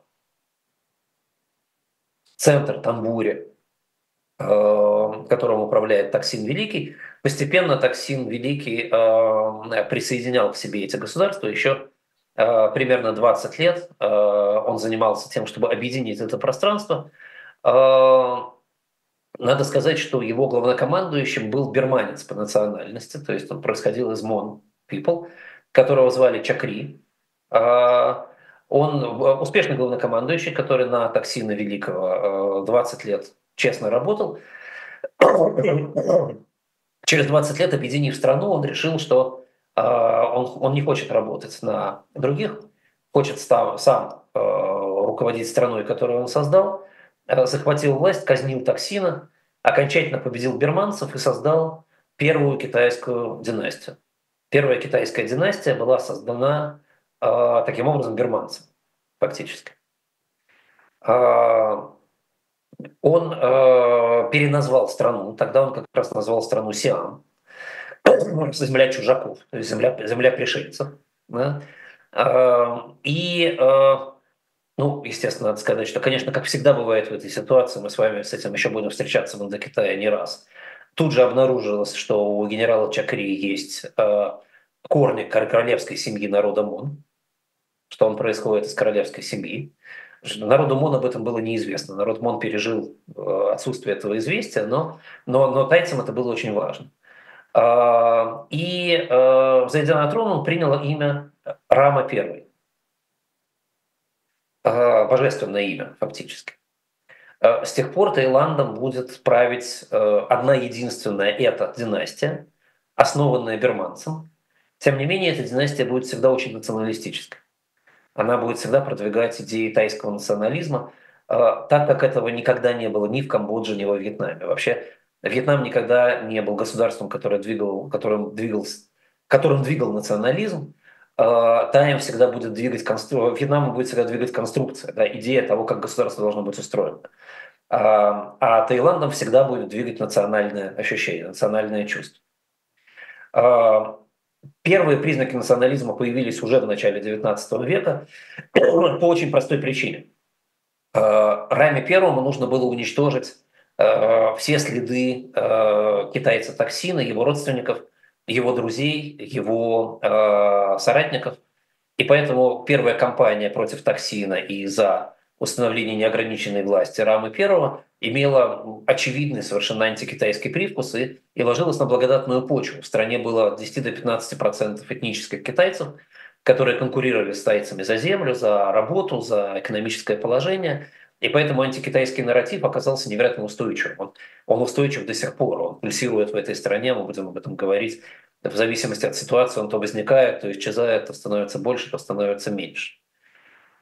B: Центр Тамбури, которым управляет Таксин Великий. Постепенно Таксин Великий присоединял к себе эти государства. Еще примерно 20 лет он занимался тем, чтобы объединить это пространство. Надо сказать, что его главнокомандующим был бирманец по национальности, то есть он происходил из Mon people, которого звали Чакри. Он успешный главнокомандующий, который на Таксина Великого 20 лет честно работал. Через 20 лет, объединив страну, он решил, что он не хочет работать на других, хочет сам руководить страной, которую он создал, захватил власть, казнил Таксина, окончательно победил бирманцев и создал первую китайскую династию. Первая китайская династия была создана таким образом бирманцем, фактически. Он переназвал страну, тогда он как раз назвал страну Сиам, земля чужаков, то есть земля пришельцев. Да? И, ну, естественно, надо сказать, что, конечно, как всегда бывает в этой ситуации, мы с вами с этим еще будем встречаться в Индокитае не раз. Тут же обнаружилось, что у генерала Чакри есть корни королевской семьи народа Мон, что он происходит из королевской семьи. Народу Мон об этом было неизвестно. Народ Мон пережил отсутствие этого известия, но тайцам это было очень важно. И, взойдя на трон, он принял имя Рама I. Божественное имя, фактически. С тех пор Таиландом будет править одна единственная эта династия, основанная бирманцем. Тем не менее, эта династия будет всегда очень националистической. Она будет всегда продвигать идеи тайского национализма, так как этого никогда не было ни в Камбодже, ни во Вьетнаме. Вообще, Вьетнам никогда не был государством, которым двигал национализм. Вьетнам всегда будет двигать конструкция, да, идея того, как государство должно быть устроено. А Таиландом всегда будет двигать национальное ощущение, национальное чувство. Первые признаки национализма появились уже в начале XIX века по очень простой причине. Раме Первому нужно было уничтожить все следы китайца Таксина, его родственников, его друзей, его соратников. И поэтому первая кампания против Таксина и за установление неограниченной власти Рамы Первого имела очевидный совершенно антикитайский привкус и ложилась на благодатную почву. В стране было от 10 до 15% этнических китайцев, которые конкурировали с тайцами за землю, за работу, за экономическое положение. И поэтому антикитайский нарратив оказался невероятно устойчивым. Он устойчив до сих пор, он пульсирует в этой стране, мы будем об этом говорить. В зависимости от ситуации он то возникает, то исчезает, то становится больше, то становится меньше.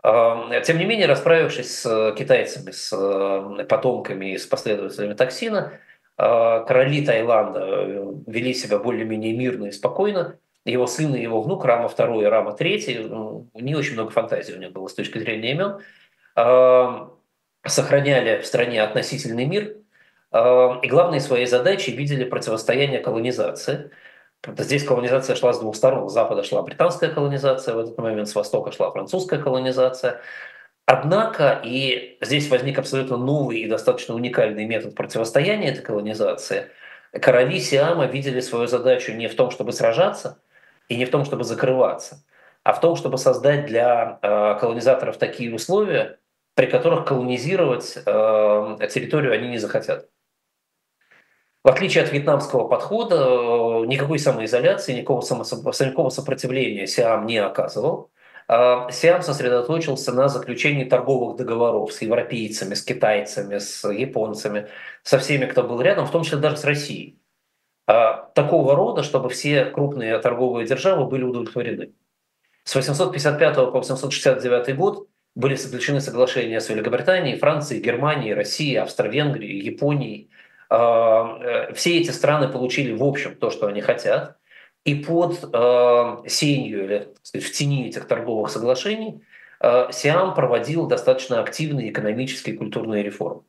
B: Тем не менее, расправившись с китайцами, с потомками и с последователями Токсина, короли Таиланда вели себя более-менее мирно и спокойно. Его сын и его внук, Рама II и Рама III, не очень много фантазии у них было с точки зрения имен, сохраняли в стране относительный мир и главной своей задачей видели противостояние колонизации. Здесь колонизация шла с двух сторон. С запада шла британская колонизация, в этот момент с востока шла французская колонизация. Однако, и здесь возник абсолютно новый и достаточно уникальный метод противостояния этой колонизации, короли Сиама видели свою задачу не в том, чтобы сражаться, и не в том, чтобы закрываться, а в том, чтобы создать для колонизаторов такие условия, при которых колонизировать территорию они не захотят. В отличие от вьетнамского подхода, никакой самоизоляции, никакого сопротивления Сиам не оказывал. Сиам сосредоточился на заключении торговых договоров с европейцами, с китайцами, с японцами, со всеми, кто был рядом, в том числе даже с Россией. Такого рода, чтобы все крупные торговые державы были удовлетворены. С 855 по 869 год были заключены соглашения с Великобританией, Францией, Германией, Россией, Австро-Венгрией, Японией. Все эти страны получили в общем то, что они хотят. И под сенью или так сказать, в тени этих торговых соглашений Сиам проводил достаточно активные экономические и культурные реформы.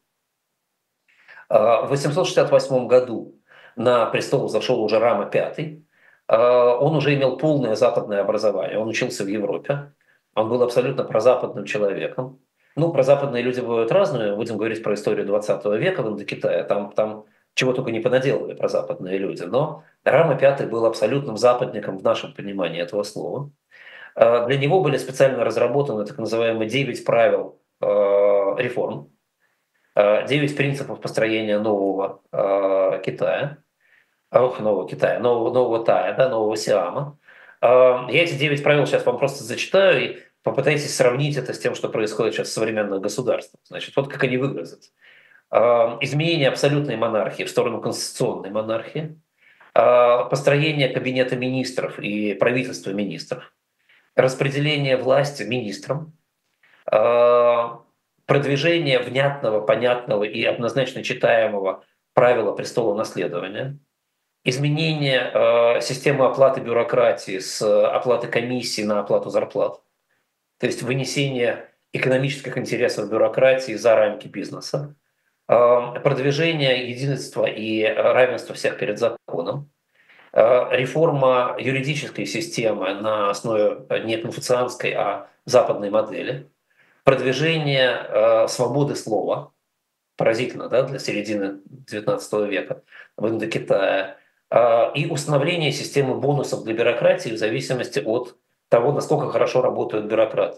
B: В 868 году на престол зашел уже Рама V. Он уже имел полное западное образование, он учился в Европе, он был абсолютно прозападным человеком. Ну, прозападные люди бывают разные, будем говорить про историю 20 века в Индокитае, там чего только не понаделали прозападные люди, но Рама V был абсолютным западником в нашем понимании этого слова. Для него были специально разработаны так называемые 9 правил реформ, 9 принципов построения нового Китая, нового Китая, нового Тая, да, нового Сиама. Я эти 9 правил сейчас вам просто зачитаю и попытайтесь сравнить это с тем, что происходит сейчас в современных государствах. Значит, вот как они выглядят. Изменение абсолютной монархии в сторону конституционной монархии, построение кабинета министров и правительства министров, распределение власти министрам, продвижение внятного, понятного и однозначно читаемого правила престола наследования, изменение системы оплаты бюрократии с оплаты комиссии на оплату зарплат, то есть вынесение экономических интересов бюрократии за рамки бизнеса, продвижение единства и равенства всех перед законом, реформа юридической системы на основе не конфуцианской, а западной модели, продвижение свободы слова, поразительно, да, для середины XIX века в Индокитае, и установление системы бонусов для бюрократии в зависимости от того, насколько хорошо работают бюрократы.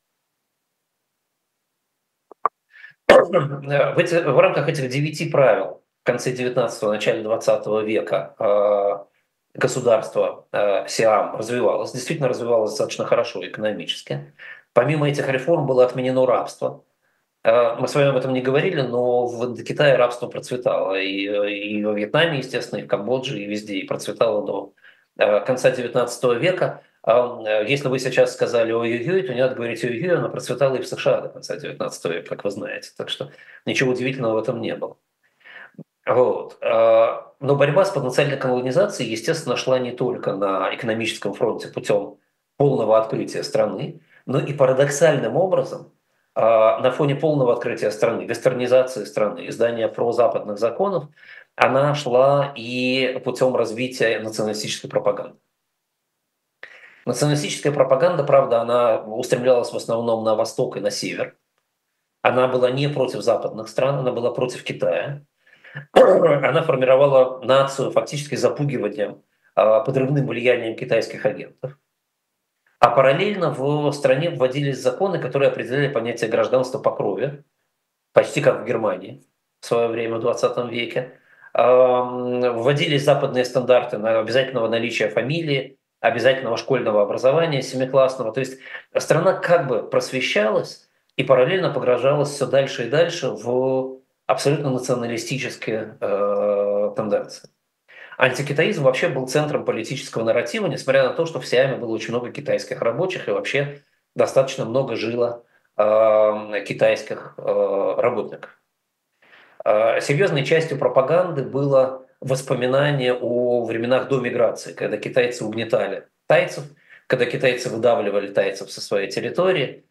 B: В рамках этих 9 правил в конце 19-го, начале 20 века государство Сиам развивалось, действительно развивалось достаточно хорошо экономически. Помимо этих реформ было отменено рабство. Мы с вами об этом не говорили, но в Индокитае рабство процветало. И во Вьетнаме, естественно, и в Камбодже, и везде. И процветало до конца XIX века. Если вы сейчас сказали ой-ой-ой, то не надо говорить ой-ой-ой, оно процветало и в США до конца XIX века, как вы знаете. Так что ничего удивительного в этом не было. Вот. Но борьба с потенциальной колонизацией, естественно, шла не только на экономическом фронте путем полного открытия страны, но и парадоксальным образом на фоне полного открытия страны, вестернизации страны, издания прозападных законов, она шла и путем развития националистической пропаганды. Националистическая пропаганда, правда, она устремлялась в основном на восток и на север. Она была не против западных стран, она была против Китая. Она формировала нацию фактически запугиванием, подрывным влиянием китайских агентов. А параллельно в стране вводились законы, которые определяли понятие гражданства по крови, почти как в Германии в свое время, в 20 веке. Вводились западные стандарты на обязательного наличия фамилии, обязательного школьного образования семиклассного. То есть страна как бы просвещалась и параллельно погружалась все дальше и дальше в абсолютно националистические тенденции. Антикитаизм вообще был центром политического нарратива, несмотря на то, что в Сиаме было очень много китайских рабочих, и вообще достаточно много жило китайских работников. Серьезной частью пропаганды было воспоминание о временах до миграции, когда китайцы угнетали тайцев, когда китайцы выдавливали тайцев со своей территории.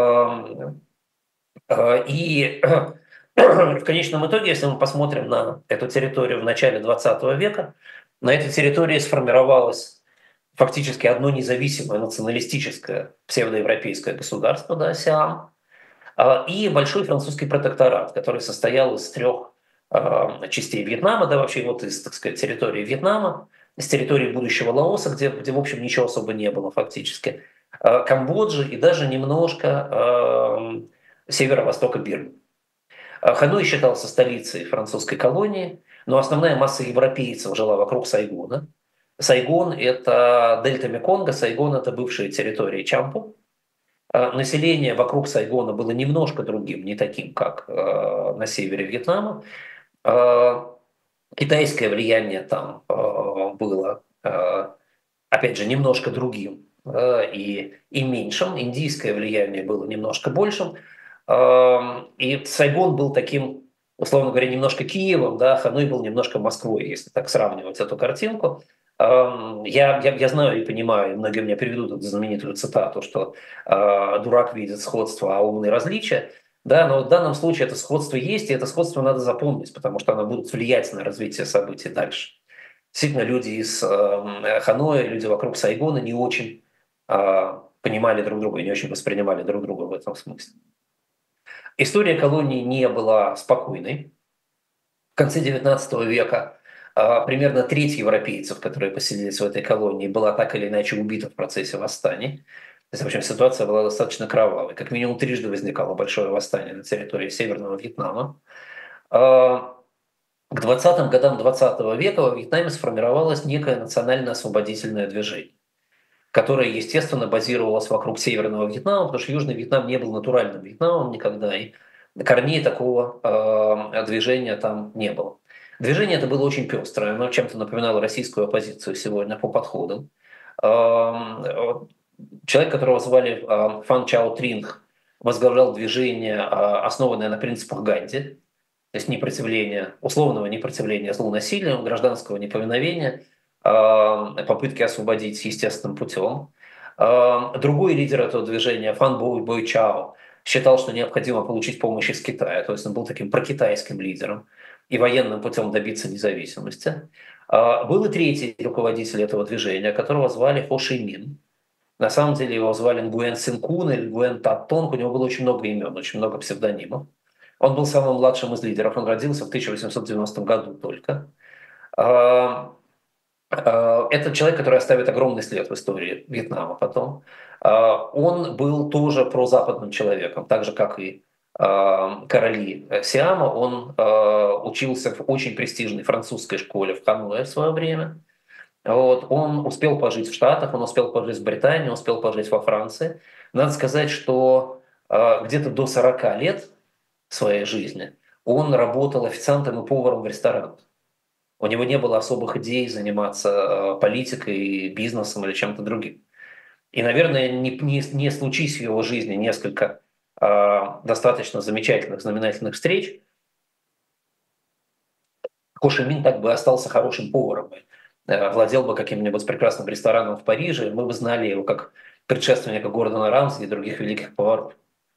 B: И в конечном итоге, если мы посмотрим на эту территорию в начале 20 века, на этой территории сформировалось фактически одно независимое националистическое псевдоевропейское государство, да, Сиам, и большой французский протекторат, который состоял из трех частей Вьетнама, да, вообще вот из, так сказать, территории Вьетнама, из территории будущего Лаоса, где в общем, ничего особо не было фактически, Камбоджи и даже немножко северо-востока Бирмы. Ханой считался столицей французской колонии, но основная масса европейцев жила вокруг Сайгона. Сайгон – это дельта Меконга, Сайгон – это бывшие территории Чампу. Население вокруг Сайгона было немножко другим, не таким, как на севере Вьетнама. Китайское влияние там было, опять же, немножко другим и меньшим. Индийское влияние было немножко большим. И Сайгон был таким, условно говоря, немножко Киевом, да, Ханой был немножко Москвой, если так сравнивать эту картинку. Я знаю и понимаю, и многие мне приведут эту знаменитую цитату, что дурак видит сходство, а умный различия. Да, но в данном случае это сходство есть, и это сходство надо запомнить, потому что оно будет влиять на развитие событий дальше. Действительно, люди из Ханоя, люди вокруг Сайгона не очень понимали друг друга, не очень воспринимали друг друга в этом смысле. История колонии не была спокойной. В конце XIX века примерно треть европейцев, которые поселились в этой колонии, была так или иначе убита в процессе восстаний. То есть, в общем, ситуация была достаточно кровавой. Как минимум трижды возникало большое восстание на территории Северного Вьетнама. К 20-м годам 20 века во Вьетнаме сформировалось некое национально-освободительное движение, которое, естественно, базировалось вокруг Северного Вьетнама, потому что Южный Вьетнам не был натуральным Вьетнамом никогда, и корней такого движения там не было. Движение это было очень пестрое, оно чем-то напоминало российскую оппозицию сегодня по подходам. Человек, которого звали Фан Чао Тринг, возглавлял движение, основанное на принципах Ганди, то есть непротивления, условного непротивления злу насилию, гражданского неповиновения, попытки освободить естественным путем. Другой лидер этого движения, Фан Бой Чао, считал, что необходимо получить помощь из Китая, то есть он был таким прокитайским лидером и военным путем добиться независимости. Был и третий руководитель этого движения, которого звали Хо Ши Мин. На самом деле его звали Нгуэн Синкун или Нгуэн Таттонг, у него было очень много имен, очень много псевдонимов. Он был самым младшим из лидеров, он родился в 1890 году только. Это человек, который оставит огромный след в истории Вьетнама потом. Он был тоже прозападным человеком, так же, как и короли Сиама. Он учился в очень престижной французской школе в Ханое в свое время. Вот. Он успел пожить в Штатах, он успел пожить в Британии, успел пожить во Франции. Надо сказать, что где-то до 40 лет своей жизни он работал официантом и поваром в ресторанах. У него не было особых идей заниматься политикой, бизнесом или чем-то другим. И, наверное, не случись в его жизни несколько достаточно замечательных, знаменательных встреч, Хо Ши Мин так бы остался хорошим поваром, владел бы каким-нибудь прекрасным рестораном в Париже, мы бы знали его как предшественника Гордона Рамси и других великих поваров.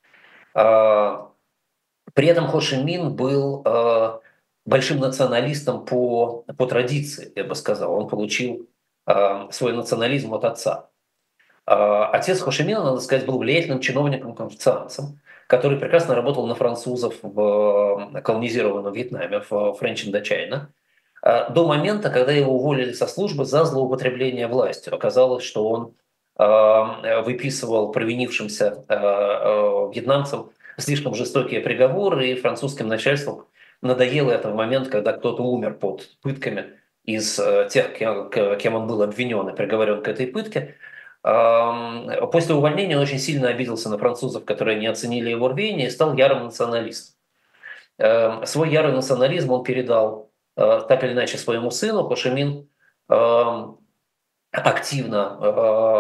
B: При этом Хо Ши Мин был большим националистом по традиции, я бы сказал. Он получил свой национализм от отца. Отец Хо Ши Мина, надо сказать, был влиятельным чиновником-конфуцианцем, который прекрасно работал на французов в колонизированном Вьетнаме, в French Indochina, до момента, когда его уволили со службы за злоупотребление властью. Оказалось, что он выписывал провинившимся вьетнамцам слишком жестокие приговоры, и французским начальством надоело это в момент, когда кто-то умер под пытками из тех, кем он был обвинен и приговорен к этой пытке. После увольнения он очень сильно обиделся на французов, которые не оценили его рвение, и стал ярым националистом. Свой ярый национализм он передал так или иначе своему сыну. Хо Ши Мин активно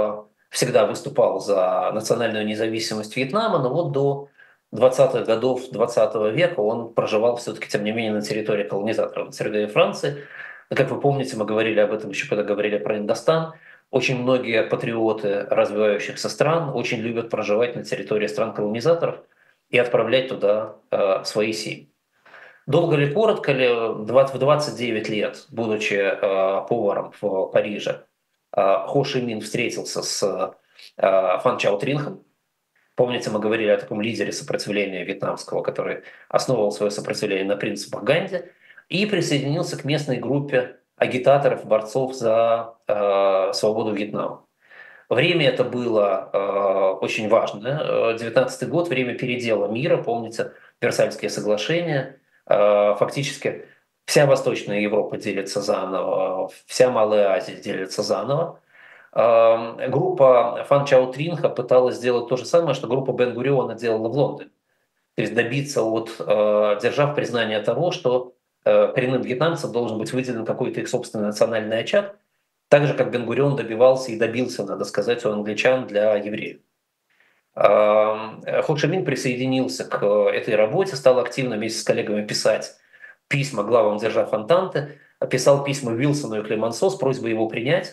B: всегда выступал за национальную независимость Вьетнама, но вот до 20-х годов 20 века он проживал все-таки, тем не менее, на территории колонизаторов, на территории Франции. Но, как вы помните, мы говорили об этом еще, когда говорили про Индостан. Очень многие патриоты развивающихся стран очень любят проживать на территории стран-колонизаторов и отправлять туда свои семьи. Долго ли, коротко ли, в 29 лет, будучи поваром в Париже, Хо Ши Мин встретился с Фан Чао Тринхом. Помните, мы говорили о таком лидере сопротивления вьетнамского, который основывал свое сопротивление на принципах Ганди, и присоединился к местной группе агитаторов, борцов за свободу Вьетнама. Время это было очень важное. 19-й год, время передела мира, помните, Версальские соглашения. Фактически вся Восточная Европа делится заново, вся Малая Азия делится заново. Группа Фан Чао Тринха пыталась сделать то же самое, что группа Бен-Гуриона делала в Лондоне. То есть добиться держав признание того, что коренным вьетнамцам должен быть выделен какой-то их собственный национальный очаг, так же, как Бен-Гурион добивался и добился, надо сказать, у англичан для евреев. Хо Чи Мин присоединился к этой работе, стал активно вместе с коллегами писать письма главам держав Антанты, писал письма Вилсону и Клемансо с просьбой его принять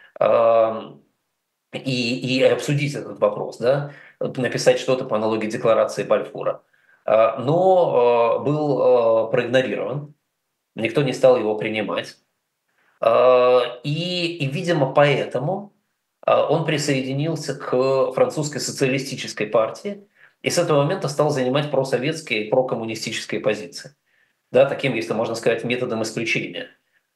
B: и обсудить этот вопрос, да, написать что-то по аналогии декларации Бальфура. Но был проигнорирован, никто не стал его принимать. Видимо, поэтому он присоединился к французской социалистической партии и с этого момента стал занимать просоветские и прокоммунистические позиции. Да, таким, если можно сказать, методом исключения.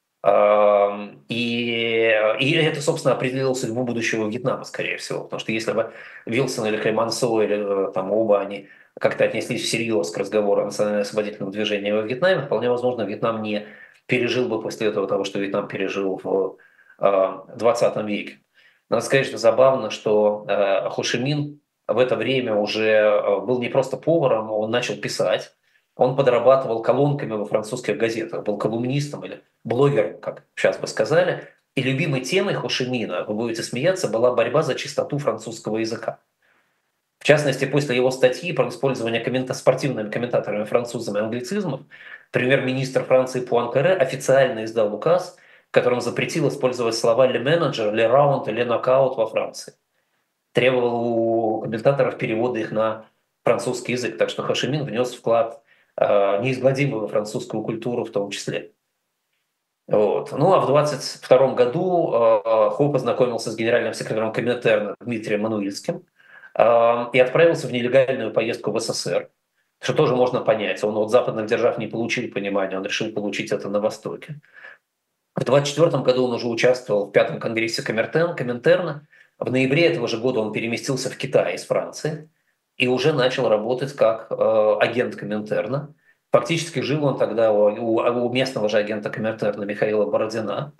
B: И это, собственно, определило судьбу будущего Вьетнама, скорее всего. Потому что если бы Вилсон или Клемансо, или там оба они как-то отнеслись всерьез к разговору о национально-освободительном движении во Вьетнаме, вполне возможно, Вьетнам не пережил бы после этого того, что Вьетнам пережил в 20 веке. Надо сказать, что забавно, что Хо Ши Мин в это время уже был не просто поваром, он начал писать. Он подрабатывал колонками во французских газетах, был колумнистом или блогером, как сейчас бы сказали. И любимой темой Хо Ши Мина, вы будете смеяться, была борьба за чистоту французского языка. В частности, после его статьи про использование спортивными комментаторами французами англицизмов, премьер-министр Франции Пуанкаре официально издал указ, которым запретил использовать слова «ле менеджер», «ле раунд» и «ле нокаут» во Франции. Требовал у комментаторов перевода их на французский язык. Так что Хо Ши Мин внес вклад неизгладимый во французскую культуру в том числе. Вот. Ну а в 22 году Хо познакомился с генеральным секретарем Коминтерна Дмитрием Мануильским и отправился в нелегальную поездку в СССР, что тоже можно понять. Он от западных держав не получил понимания, он решил получить это на Востоке. В 24 году он уже участвовал в 5-м конгрессе Коминтерна. В ноябре этого же года он переместился в Китай из Франции и уже начал работать как агент Коминтерна. Фактически жил он тогда у местного же агента Коминтерна Михаила Бородина.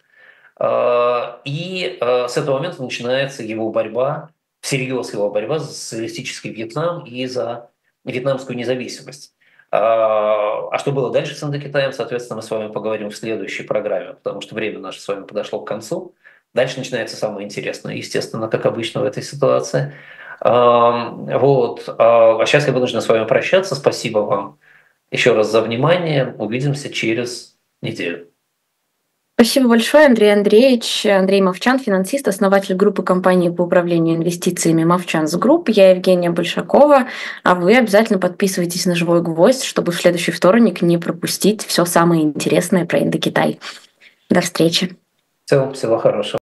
B: И с этого момента начинается его борьба, всерьез его борьба за социалистический Вьетнам и за вьетнамскую независимость. А что было дальше с Индокитаем, соответственно, мы с вами поговорим в следующей программе, потому что время наше с вами подошло к концу. Дальше начинается самое интересное, естественно, как обычно в этой ситуации. Вот. А сейчас я вынужден с вами прощаться. Спасибо вам еще раз за внимание. Увидимся через неделю.
A: Спасибо большое, Андрей Андреевич. Андрей Мовчан, финансист, основатель группы компаний по управлению инвестициями Мовчанс Групп. Я Евгения Большакова. А вы обязательно подписывайтесь на «Живой гвоздь», чтобы в следующий вторник не пропустить все самое интересное про Индокитай. До встречи.
B: Всего хорошего.